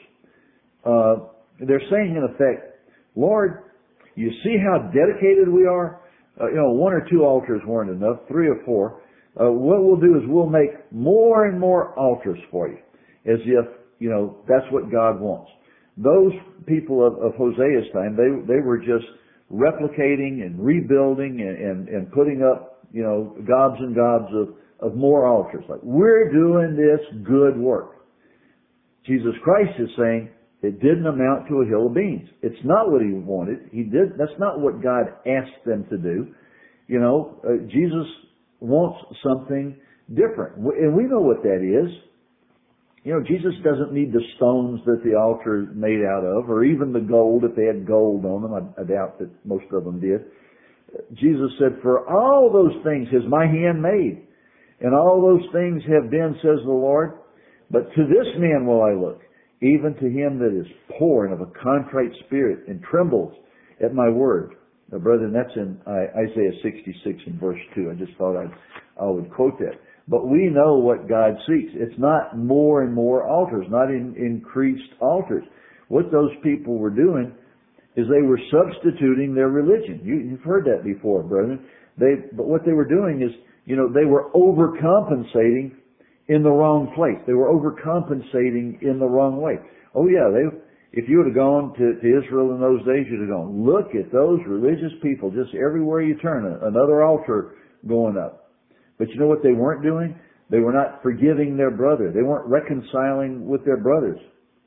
Uh, they're saying in effect, Lord, you see how dedicated we are? Uh, you know, one or two altars weren't enough, three or four. Uh, what we'll do is we'll make more and more altars for you, as if, you know, that's what God wants. Those people of, of Hosea's time, they they were just replicating and rebuilding and, and, and putting up, you know, gobs and gobs of, of more altars. Like, we're doing this good work. Jesus Christ is saying it didn't amount to a hill of beans. It's not what he wanted. He did. That's not what God asked them to do. You know, uh, Jesus wants something different. And we know what that is. You know, Jesus doesn't need the stones that the altar is made out of, or even the gold, if they had gold on them. I, I doubt that most of them did. Jesus said, for all those things has my hand made, and all those things have been, says the Lord. But to this man will I look, even to him that is poor and of a contrite spirit, and trembles at my word. Now, brethren, that's in Isaiah sixty-six and verse two. I just thought I'd, I would quote that. But we know what God seeks. It's not more and more altars, not in increased altars. What those people were doing is they were substituting their religion. You, you've heard that before, brethren. They, but what they were doing is, you know, they were overcompensating in the wrong place. They were overcompensating in the wrong way. Oh yeah, they, if you would have gone to, to Israel in those days, you'd have gone, look at those religious people, just everywhere you turn, another altar going up. But you know what they weren't doing? They were not forgiving their brother. They weren't reconciling with their brothers.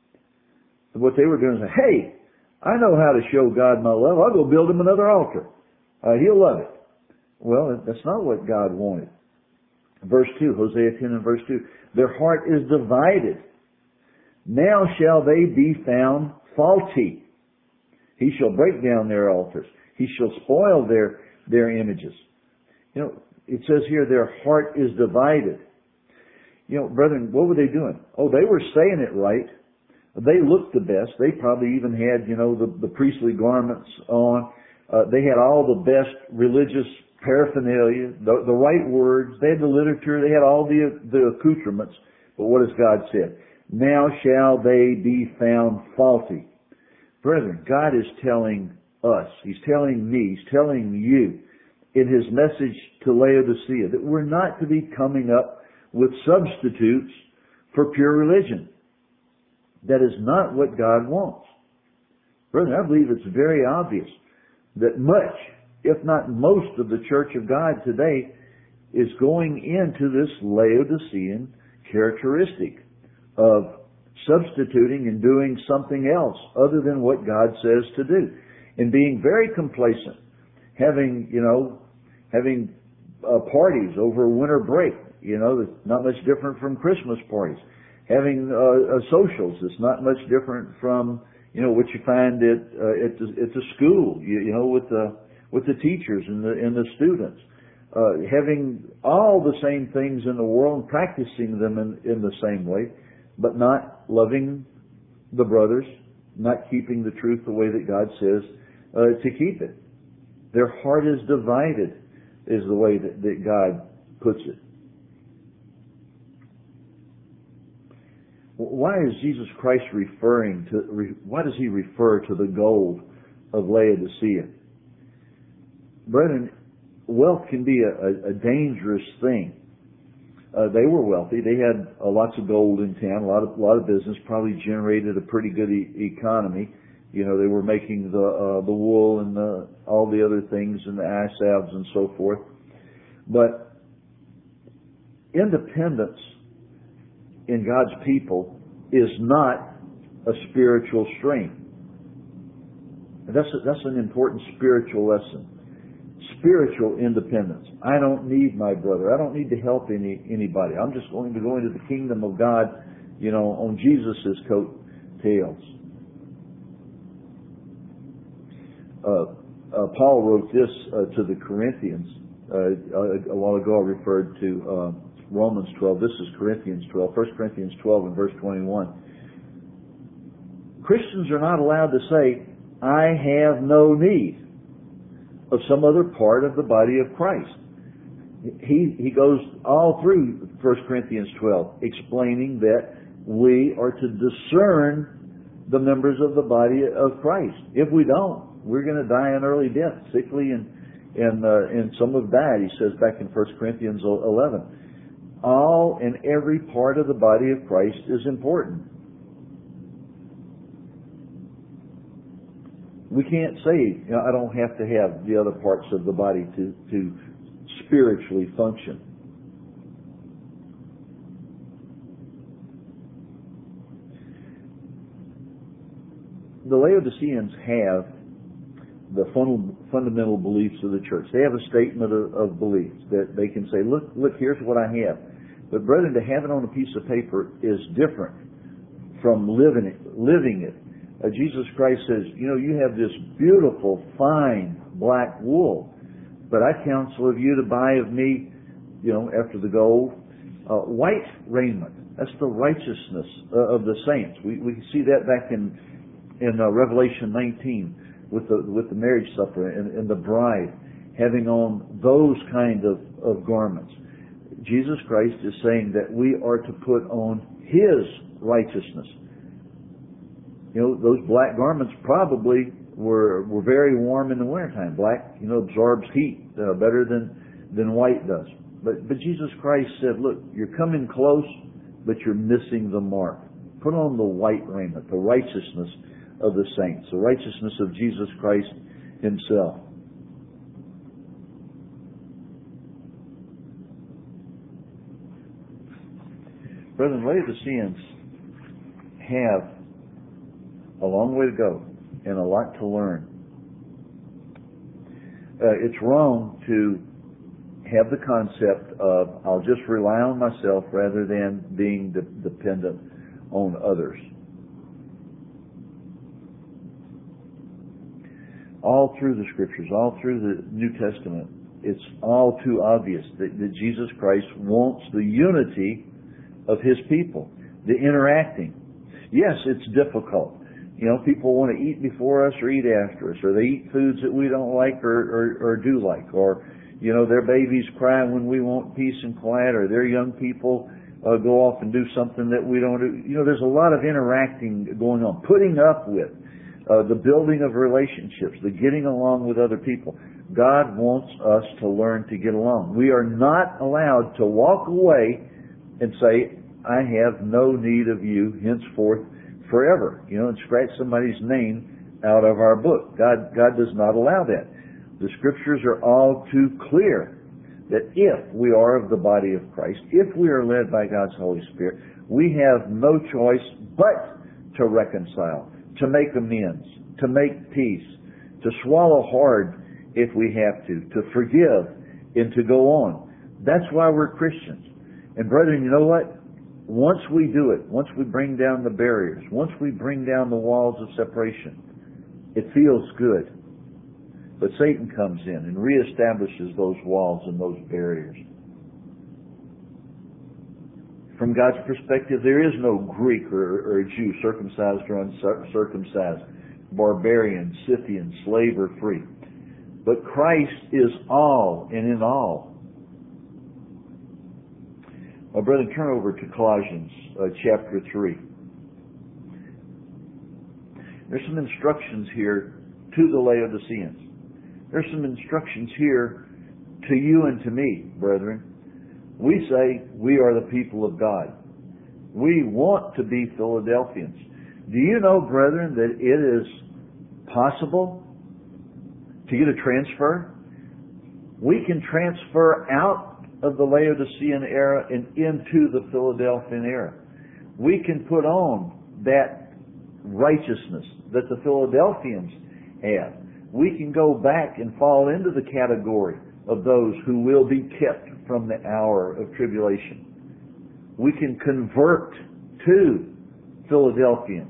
What they were doing is, hey, I know how to show God my love. I'll go build him another altar. Uh, he'll love it. Well, that's not what God wanted. Verse two, Hosea ten and verse two. Their heart is divided. Now shall they be found faulty. He shall break down their altars. He shall spoil their, their images. You know, it says here their heart is divided. You know, brethren, what were they doing? Oh, they were saying it right. They looked the best. They probably even had, you know, the, the priestly garments on. Uh, they had all the best religious paraphernalia, the, the right words. They had the literature. They had all the, the accoutrements. But what has God said? Now shall they be found faulty. Brethren, God is telling us, He's telling me, He's telling you, in His message to Laodicea, that we're not to be coming up with substitutes for pure religion. That is not what God wants. Brethren, I believe it's very obvious that much, if not most of the Church of God today is going into this Laodicean characteristic of substituting and doing something else other than what God says to do, and being very complacent, having, you know, having uh, parties over winter break, you know, that's not much different from Christmas parties. Having uh, uh, socials, it's not much different from, you know, what you find at uh, at, the, at the school, you, you know, with the with the teachers and the and the students. Uh, having all the same things in the world and practicing them in, in the same way, but not loving the brothers, not keeping the truth the way that God says uh, to keep it. Their heart is divided, is the way that, that God puts it. Why is Jesus Christ referring to, why does He refer to the gold of Laodicea? Brethren, wealth can be a, a, a dangerous thing. Uh, they were wealthy. They had uh, lots of gold in town, a lot of, a lot of business, probably generated a pretty good e- economy. You know, they were making the, uh, the wool and the, all the other things and the eye salves and so forth. But independence in God's people is not a spiritual strength. That's a, that's an important spiritual lesson. Spiritual independence. I don't need my brother. I don't need to help any anybody. I'm just going to go into the kingdom of God, you know, on Jesus' coattails. Uh, uh, Paul wrote this uh, to the Corinthians. Uh, a, a while ago I referred to uh, Romans twelve. This is Corinthians twelve. First Corinthians twelve and verse twenty-one. Christians are not allowed to say, I have no need of some other part of the body of Christ. He, he goes all through First Corinthians twelve, explaining that we are to discern the members of the body of Christ. If we don't, we're going to die an early death, sickly, and and, uh, and some have died, he says back in First Corinthians eleven. All and every part of the body of Christ is important. We can't say, you know, I don't have to have the other parts of the body to, to spiritually function. The Laodiceans have the fun, fundamental beliefs of the church. They have a statement of, of beliefs that they can say, look, look, here's what I have. But brethren, to have it on a piece of paper is different from living it. Living it. Uh, Jesus Christ says, you know, you have this beautiful, fine black wool, but I counsel of you to buy of me, you know, after the gold, uh, white raiment. That's the righteousness uh, of the saints. We we see that back in in uh, Revelation nineteen with the with the marriage supper and, and the bride having on those kind of, of garments. Jesus Christ is saying that we are to put on His righteousness. You know, those black garments probably were were very warm in the wintertime. Black, you know, absorbs heat uh, better than than white does. But but Jesus Christ said, look, you're coming close, but you're missing the mark. Put on the white raiment, the righteousness of the saints, the righteousness of Jesus Christ Himself. Brethren, Laodiceans have a long way to go and a lot to learn. Uh, it's wrong to have the concept of I'll just rely on myself rather than being de- dependent on others. All through the Scriptures, all through the New Testament, it's all too obvious that, that Jesus Christ wants the unity of His people, the interacting. Yes, it's difficult. You know, people want to eat before us or eat after us, or they eat foods that we don't like or, or, or do like, or, you know, their babies cry when we want peace and quiet, or their young people uh, go off and do something that we don't do. You know, there's a lot of interacting going on, putting up with uh, the building of relationships, the getting along with other people. God wants us to learn to get along. We are not allowed to walk away and say, I have no need of you henceforth forever, you know, and scratch somebody's name out of our book. God, God does not allow that. The Scriptures are all too clear that if we are of the body of Christ, if we are led by God's Holy Spirit, we have no choice but to reconcile, to make amends, to make peace, to swallow hard if we have to, to forgive, and to go on. That's why we're Christians. And brethren, you know what? Once we do it, once we bring down the barriers, once we bring down the walls of separation, it feels good. But Satan comes in and reestablishes those walls and those barriers. From God's perspective, there is no Greek or, or Jew, circumcised or uncircumcised, barbarian, Scythian, slave or free. But Christ is all and in all. My brother, turn over to Colossians uh, chapter three. There's some instructions here to the Laodiceans. There's some instructions here to you and to me, brethren. We say we are the people of God. We want to be Philadelphians. Do you know, brethren, that it is possible to get a transfer? We can transfer out of the Laodicean era and into the Philadelphian era. We can put on that righteousness that the Philadelphians have. We can go back and fall into the category of those who will be kept from the hour of tribulation. We can convert to Philadelphians.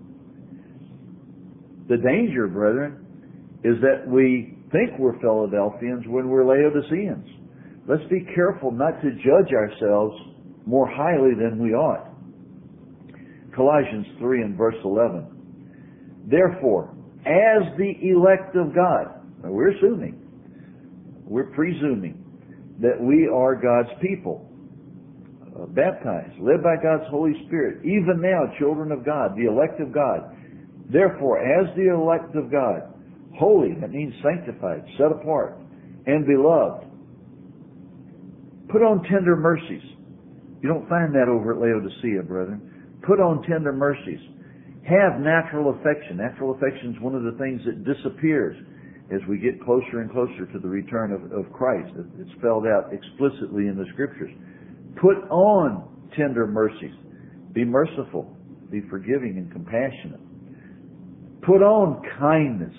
The danger, brethren, is that we think we're Philadelphians when we're Laodiceans. let's be careful not to judge ourselves more highly than we ought. Colossians three and verse eleven. Therefore, as the elect of God, now we're assuming, we're presuming that we are God's people, uh, baptized, led by God's Holy Spirit, even now children of God, the elect of God. Therefore, as the elect of God, holy, that means sanctified, set apart, and beloved, put on tender mercies. You don't find that over at Laodicea, brethren. Put on tender mercies. Have natural affection. Natural affection is one of the things that disappears as we get closer and closer to the return of, of Christ. It's spelled out explicitly in the Scriptures. Put on tender mercies. Be merciful. Be forgiving and compassionate. Put on kindness.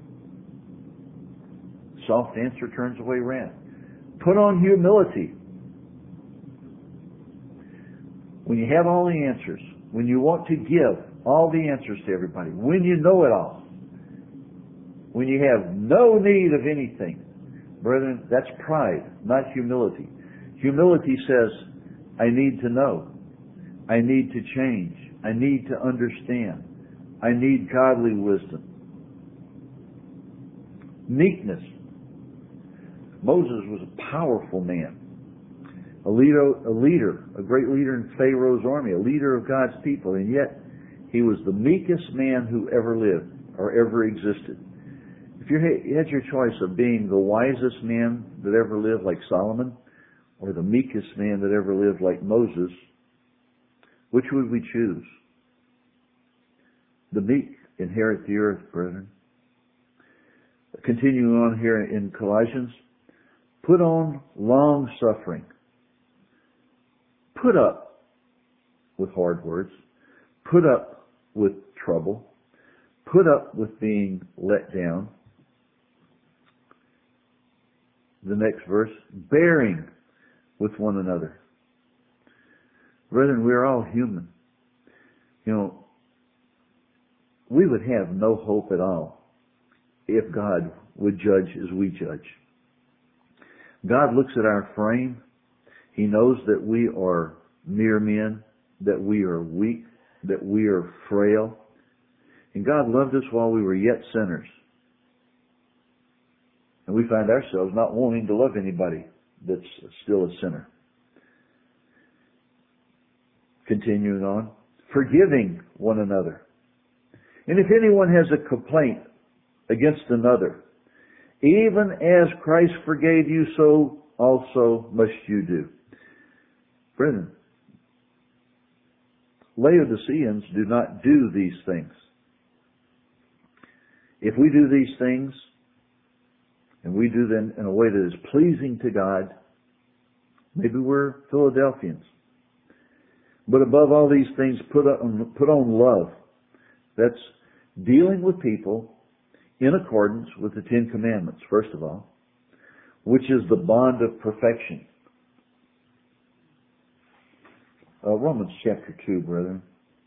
Soft answer turns away wrath. Put on humility. When you have all the answers, when you want to give all the answers to everybody, when you know it all, when you have no need of anything, brethren, that's pride, not humility. Humility says, I need to know. I need to change. I need to understand. I need godly wisdom. Meekness. Moses was a powerful man. A leader, a leader, a great leader in Pharaoh's army, a leader of God's people, and yet he was the meekest man who ever lived or ever existed. If you had your choice of being the wisest man that ever lived like Solomon or the meekest man that ever lived like Moses, which would we choose? The meek inherit the earth, brethren. Continuing on here in Colossians, put on long suffering. Put up with hard words. Put up with trouble. Put up with being let down. The next verse, bearing with one another. Brethren, we're all human. You know, we would have no hope at all if God would judge as we judge. God looks at our frame. He knows that we are mere men, that we are weak, that we are frail. And God loved us while we were yet sinners. And we find ourselves not wanting to love anybody that's still a sinner. Continuing on, forgiving one another. And if anyone has a complaint against another, even as Christ forgave you, so also must you do. Brethren, Laodiceans do not do these things. If we do these things, and we do them in a way that is pleasing to God, maybe we're Philadelphians. But above all these things, put on, put on love. That's dealing with people in accordance with the Ten Commandments, first of all, which is the bond of perfection. Uh, Romans chapter two, brethren.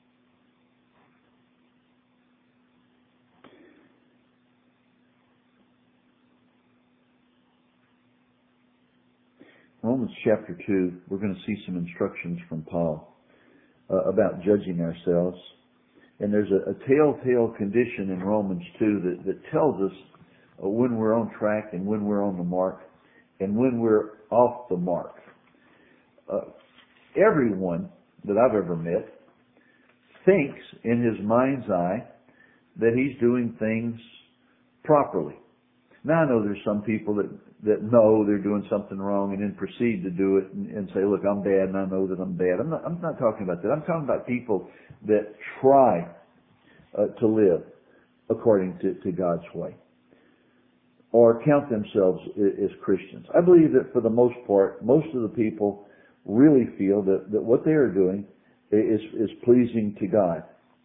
Romans chapter two, we're going to see some instructions from Paul uh, about judging ourselves. And there's a, a telltale condition in Romans two that, that tells us uh, when we're on track and when we're on the mark and when we're off the mark. Uh, everyone that I've ever met thinks in his mind's eye that he's doing things properly. Now I know there's some people that, that know they're doing something wrong and then proceed to do it and, and say, look, I'm bad and I know that I'm bad. I'm not, I'm not talking about that. I'm talking about people that try uh, to live according to, to God's way or count themselves as Christians. I believe that for the most part, most of the people really feel that, that what they are doing is, is pleasing to God.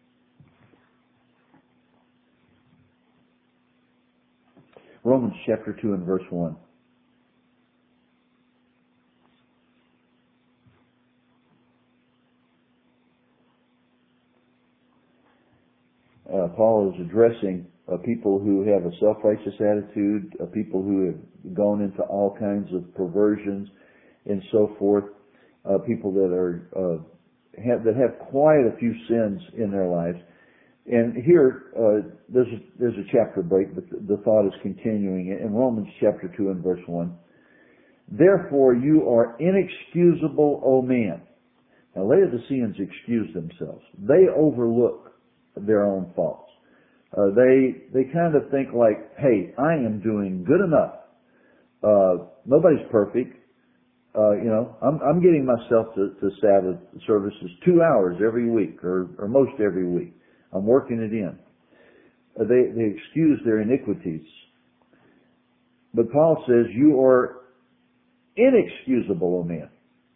Romans chapter two and verse one. Uh, Paul is addressing uh, people who have a self-righteous attitude, uh, people who have gone into all kinds of perversions and so forth, uh, people that are uh, have, that have quite a few sins in their lives. And here, uh, there's a, there's a chapter break, but the, the thought is continuing in Romans chapter two and verse one. Therefore you are inexcusable, O man. Now Laodiceans excuse themselves. They overlook their own faults. Uh, they they kind of think like, hey, I am doing good enough. Uh, nobody's perfect. Uh, you know, I'm, I'm getting myself to, to Sabbath services two hours every week, or, or most every week. I'm working it in. Uh, they, they excuse their iniquities. But Paul says, you are inexcusable, O man,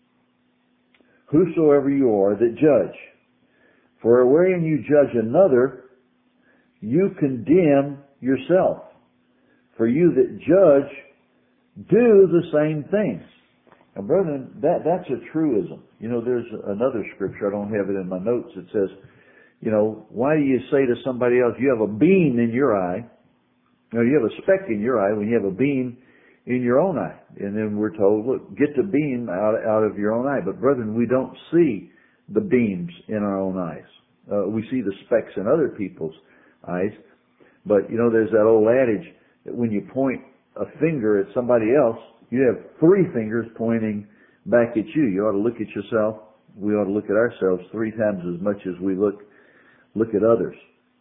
whosoever you are that judge. For wherein you judge another, you condemn yourself. For you that judge do the same things. Now, brethren, that, that's a truism. You know, there's another scripture, I don't have it in my notes, it says, you know, why do you say to somebody else, you have a beam in your eye? You know, you have a speck in your eye when you have a beam in your own eye. And then we're told, look, get the beam out, out of your own eye. But brethren, we don't see the beams in our own eyes. Uh, we see the specks in other people's eyes. But, you know, there's that old adage that when you point a finger at somebody else, you have three fingers pointing back at you. You ought to look at yourself. We ought to look at ourselves three times as much as we look look at others.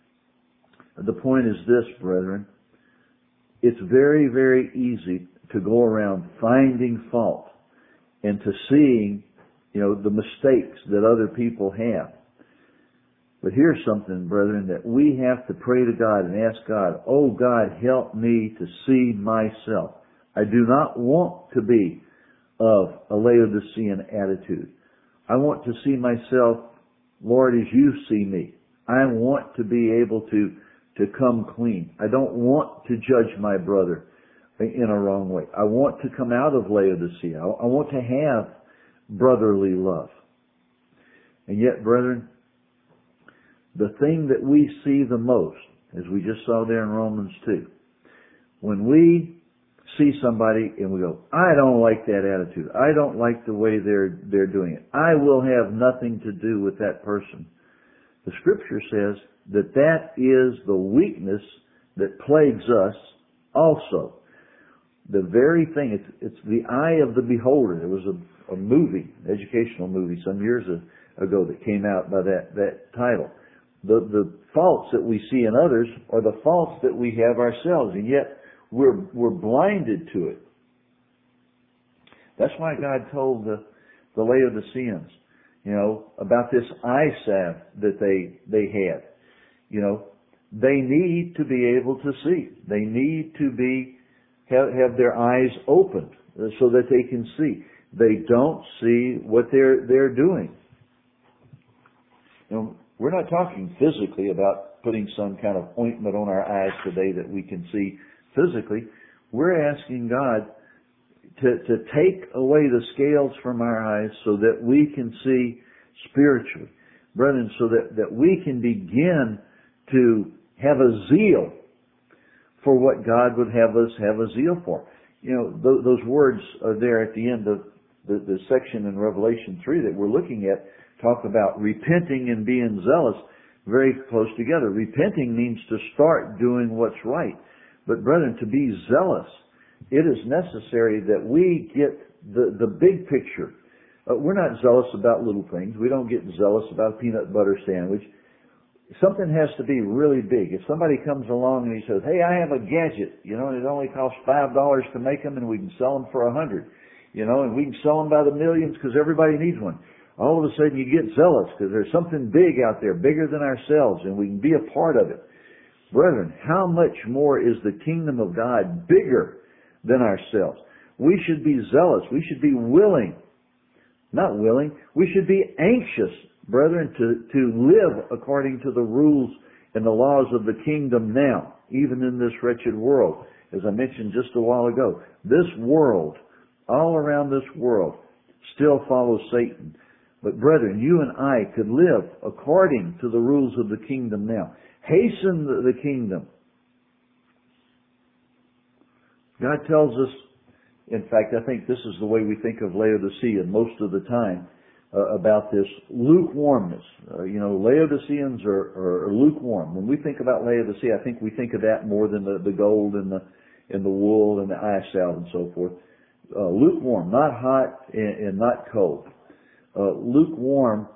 The point is this, brethren. It's very, very easy to go around finding fault and to seeing, you know, the mistakes that other people have. But here's something, brethren, that we have to pray to God and ask God, oh God, help me to see myself. I do not want to be of a Laodicean attitude. I want to see myself, Lord, as you see me. I want to be able to, to come clean. I don't want to judge my brother in a wrong way. I want to come out of Laodicea. I want to have brotherly love. And yet, brethren, the thing that we see the most, as we just saw there in Romans two, when we see somebody and we go, I don't like that attitude. I don't like the way they're, they're doing it. I will have nothing to do with that person. The scripture says that that is the weakness that plagues us also. The very thing, it's, it's the eye of the beholder. There was a, a movie, educational movie some years ago that came out by that, that title. The, the faults that we see in others are the faults that we have ourselves, and yet we're, we're blinded to it. That's why God told the, the Laodiceans, you know, about this eye salve that they, they had. You know, they need to be able to see. They need to be, have, have their eyes opened so that they can see. They don't see what they're, they're doing. You know, we're not talking physically about putting some kind of ointment on our eyes today that we can see physically. We're asking God to, to take away the scales from our eyes so that we can see spiritually. Brethren, so that, that we can begin to have a zeal for what God would have us have a zeal for. You know, th- those words are there at the end of the, the section in Revelation three that we're looking at, talk about repenting and being zealous, very close together. Repenting means to start doing what's right. But brethren, to be zealous, it is necessary that we get the, the big picture. Uh, we're not zealous about little things. We don't get zealous about a peanut butter sandwich. Something has to be really big. If somebody comes along and he says, hey, I have a gadget, you know, and it only costs five dollars to make them and we can sell them for a hundred, you know, and we can sell them by the millions because everybody needs one. All of a sudden you get zealous because there's something big out there, bigger than ourselves, and we can be a part of it. Brethren, how much more is the kingdom of God bigger than ourselves? We should be zealous. We should be willing, not willing, we should be anxious, brethren, to, to live according to the rules and the laws of the kingdom now, even in this wretched world. As I mentioned just a while ago, this world, all around this world, still follows Satan. But brethren, you and I could live according to the rules of the kingdom now. Hasten the, the kingdom. God tells us, in fact, I think this is the way we think of Laodicea most of the time, uh, about this lukewarmness. Uh, you know, Laodiceans are, are lukewarm. When we think about Laodicea, I think we think of that more than the, the gold and the and the wool and the ice out and so forth. Uh, lukewarm, not hot and, and not cold. Uh, lukewarm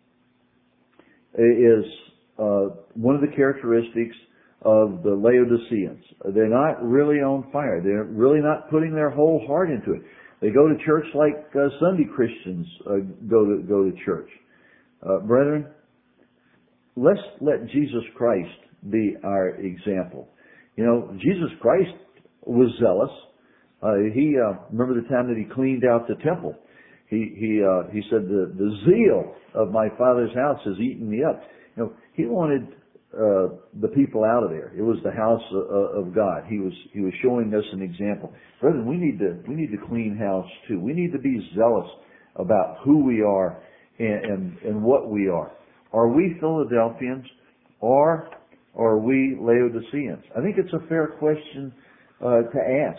is uh, one of the characteristics of the Laodiceans. They're not really on fire. They're really not putting their whole heart into it. They go to church like uh, Sunday Christians uh, go to go to church. Uh, brethren, let's let Jesus Christ be our example. You know, Jesus Christ was zealous. Uh, he uh, remember the time that he cleaned out the temple. He he uh, he said the the zeal of my Father's house has eaten me up. You know, he wanted uh, the people out of there. It was the house of, of God. He was he was showing us an example. Brethren, we need to we need to clean house too. We need to be zealous about who we are and and, and what we are. Are we Philadelphians or are we Laodiceans? I think it's a fair question uh, to ask.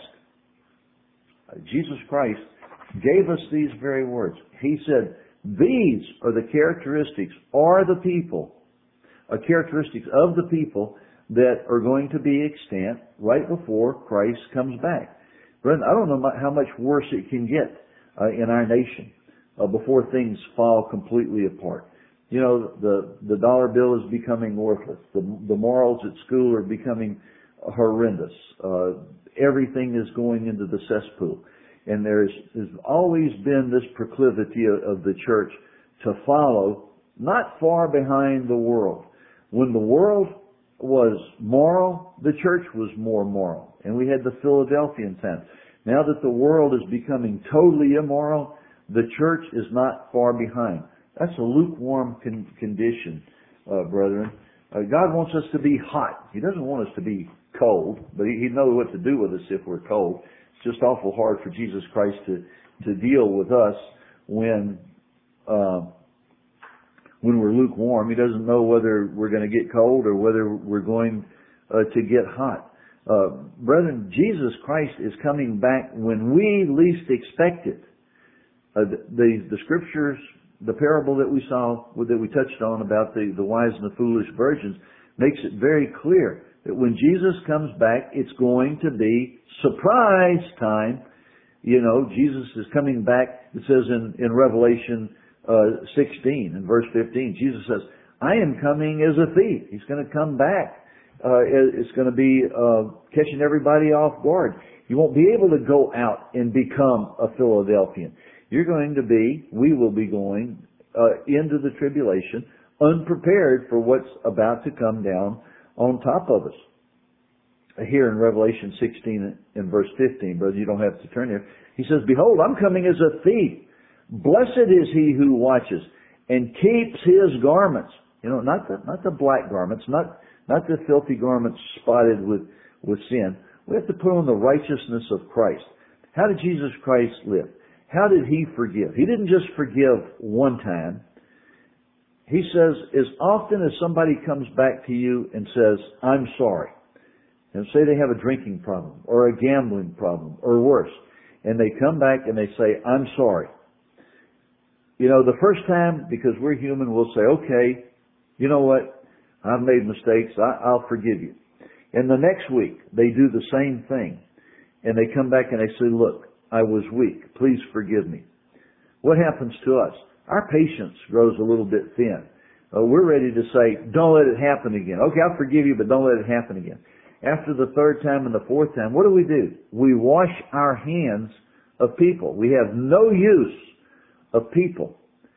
Uh, Jesus Christ gave us these very words. He said, these are the characteristics, are the people, uh, characteristics of the people that are going to be extant right before Christ comes back. Brethren, I don't know how much worse it can get uh, in our nation uh, before things fall completely apart. You know, the, the dollar bill is becoming worthless. The, the morals at school are becoming horrendous. Uh, everything is going into the cesspool. And there's, there's always been this proclivity of, of the church to follow not far behind the world. When the world was moral, the church was more moral. And we had the Philadelphian time. Now that the world is becoming totally immoral, the church is not far behind. That's a lukewarm con- condition, uh, brethren. Uh, God wants us to be hot. He doesn't want us to be cold, but He, he knows what to do with us if we're cold. It's just awful hard for Jesus Christ to, to deal with us when, uh, when we're lukewarm. He doesn't know whether we're going to get cold or whether we're going uh, to get hot. Uh, brethren, Jesus Christ is coming back when we least expect it. Uh, the, the, the scriptures, the parable that we saw, that we touched on about the, the wise and the foolish virgins, makes it very clear that when Jesus comes back, it's going to be surprise time. You know, Jesus is coming back. It says in, in Revelation uh, sixteen, in verse fifteen, Jesus says, I am coming as a thief. He's going to come back. Uh, it's going to be uh, catching everybody off guard. You won't be able to go out and become a Philadelphian. You're going to be, we will be going uh, into the tribulation unprepared for what's about to come down on top of us. Here in Revelation sixteen and verse fifteen, brother, you don't have to turn here. He says, behold, I'm coming as a thief. Blessed is he who watches and keeps his garments. You know, not the, not the black garments, not, not the filthy garments spotted with, with sin. We have to put on the righteousness of Christ. How did Jesus Christ live? How did He forgive? He didn't just forgive one time. He says, as often as somebody comes back to you and says, I'm sorry, and say they have a drinking problem or a gambling problem or worse, and they come back and they say, I'm sorry. You know, the first time, because we're human, we'll say, okay, you know what? I've made mistakes. I, I'll forgive you. And the next week, they do the same thing. And they come back and they say, look, I was weak. Please forgive me. What happens to us? Our patience grows a little bit thin. Uh, we're ready to say, don't let it happen again. Okay, I'll forgive you, but don't let it happen again. After the third time and the fourth time, what do we do? We wash our hands of people. We have no use of people.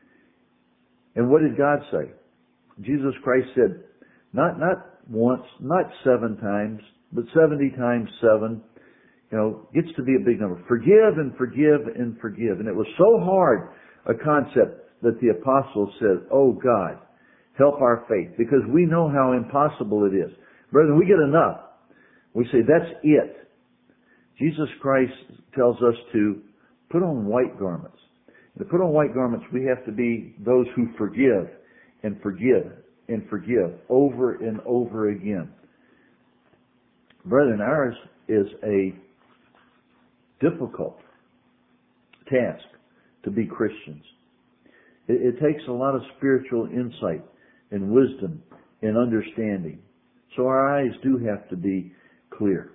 And what did God say? Jesus Christ said, not, not once, not seven times, but seventy times seven. You know, gets to be a big number. Forgive and forgive and forgive. And it was so hard a concept that the apostles said, oh God, help our faith. Because we know how impossible it is. Brethren, we get enough. We say, that's it. Jesus Christ tells us to put on white garments. To put on white garments, we have to be those who forgive and forgive and forgive over and over again. Brethren, ours is a difficult task to be Christians. It, it takes a lot of spiritual insight and wisdom and understanding. So our eyes do have to be clear.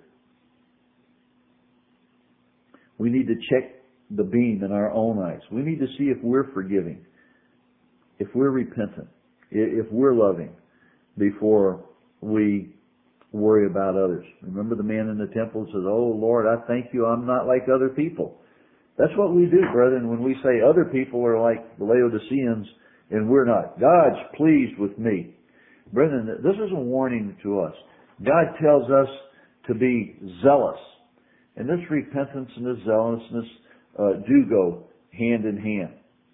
We need to check the beam in our own eyes. We need to see if we're forgiving, if we're repentant, if we're loving, before we worry about others. Remember the man in the temple says, "Oh Lord, I thank you I'm not like other people." That's what we do, brethren, when we say other people are like the Laodiceans and we're not. God's pleased with me. Brethren, this is a warning to us. God tells us to be zealous. And this repentance and this zealousness uh, do go hand in hand.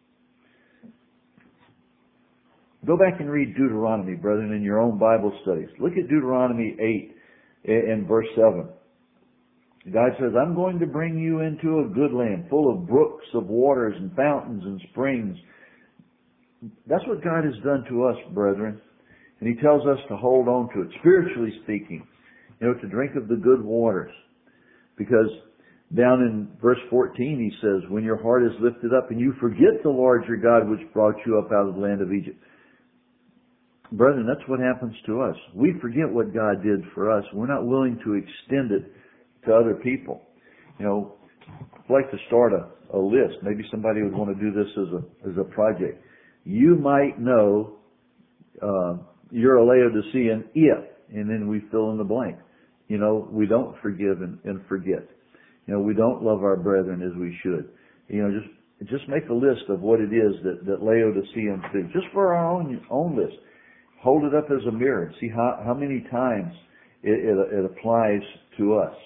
Go back and read Deuteronomy, brethren, in your own Bible studies. Look at Deuteronomy eight and verse seven. God says, "I'm going to bring you into a good land, full of brooks of waters and fountains and springs." That's what God has done to us, brethren. And He tells us to hold on to it, spiritually speaking. You know, to drink of the good waters. Because down in verse fourteen He says, "When your heart is lifted up and you forget the Lord your God which brought you up out of the land of Egypt." Brethren, that's what happens to us. We forget what God did for us. We're not willing to extend it to other people. You know, I'd like to start a, a list. Maybe somebody would want to do this as a as a project. You might know uh, you're a Laodicean if, and then we fill in the blank. You know, we don't forgive and, and forget. You know, we don't love our brethren as we should. You know, just just make a list of what it is that, that Laodiceans do. Just for our own own list. Hold it up as a mirror and see how, how many times it, it, it applies to us.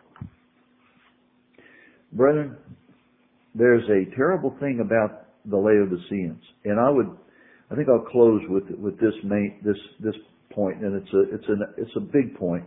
Brethren, there's a terrible thing about the Laodiceans, and I would, I think I'll close with with this main this this point, and it's a it's a it's a big point.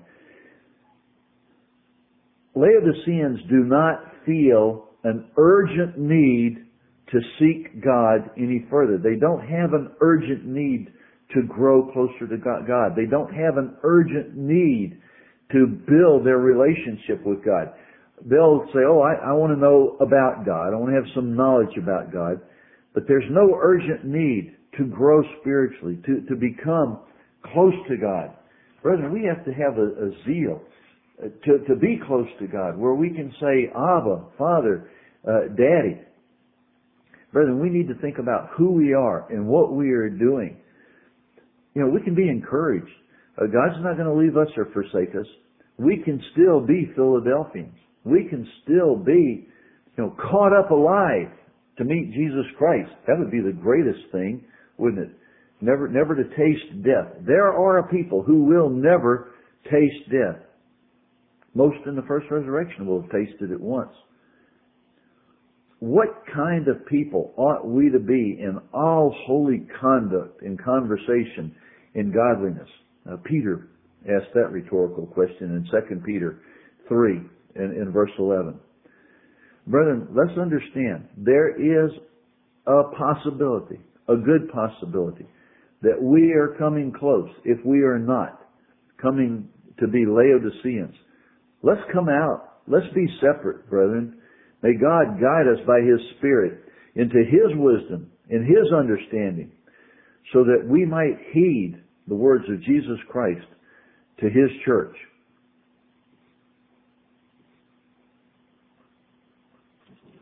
Laodiceans do not feel an urgent need to seek God any further. They don't have an urgent need to grow closer to God. They don't have an urgent need to build their relationship with God. They'll say, "Oh, I, I want to know about God. I want to have some knowledge about God." But there's no urgent need to grow spiritually, to, to become close to God. Brethren, we have to have a, a zeal to, to be close to God, where we can say, "Abba, Father, uh, Daddy." Brethren, we need to think about who we are and what we are doing. You know, we can be encouraged. Uh, God's not going to leave us or forsake us. We can still be Philadelphians. We can still be, you know, caught up alive to meet Jesus Christ. That would be the greatest thing, wouldn't it? Never, never to taste death. There are people who will never taste death. Most in the first resurrection will have tasted it once. What kind of people ought we to be in all holy conduct, in conversation, in godliness? Uh, Peter asked that rhetorical question in Second Peter three in, in verse eleven. Brethren, let's understand, there is a possibility, a good possibility, that we are coming close, if we are not coming to be Laodiceans. Let's come out. Let's be separate, brethren. May God guide us by His Spirit into His wisdom and His understanding, so that we might heed the words of Jesus Christ to His church.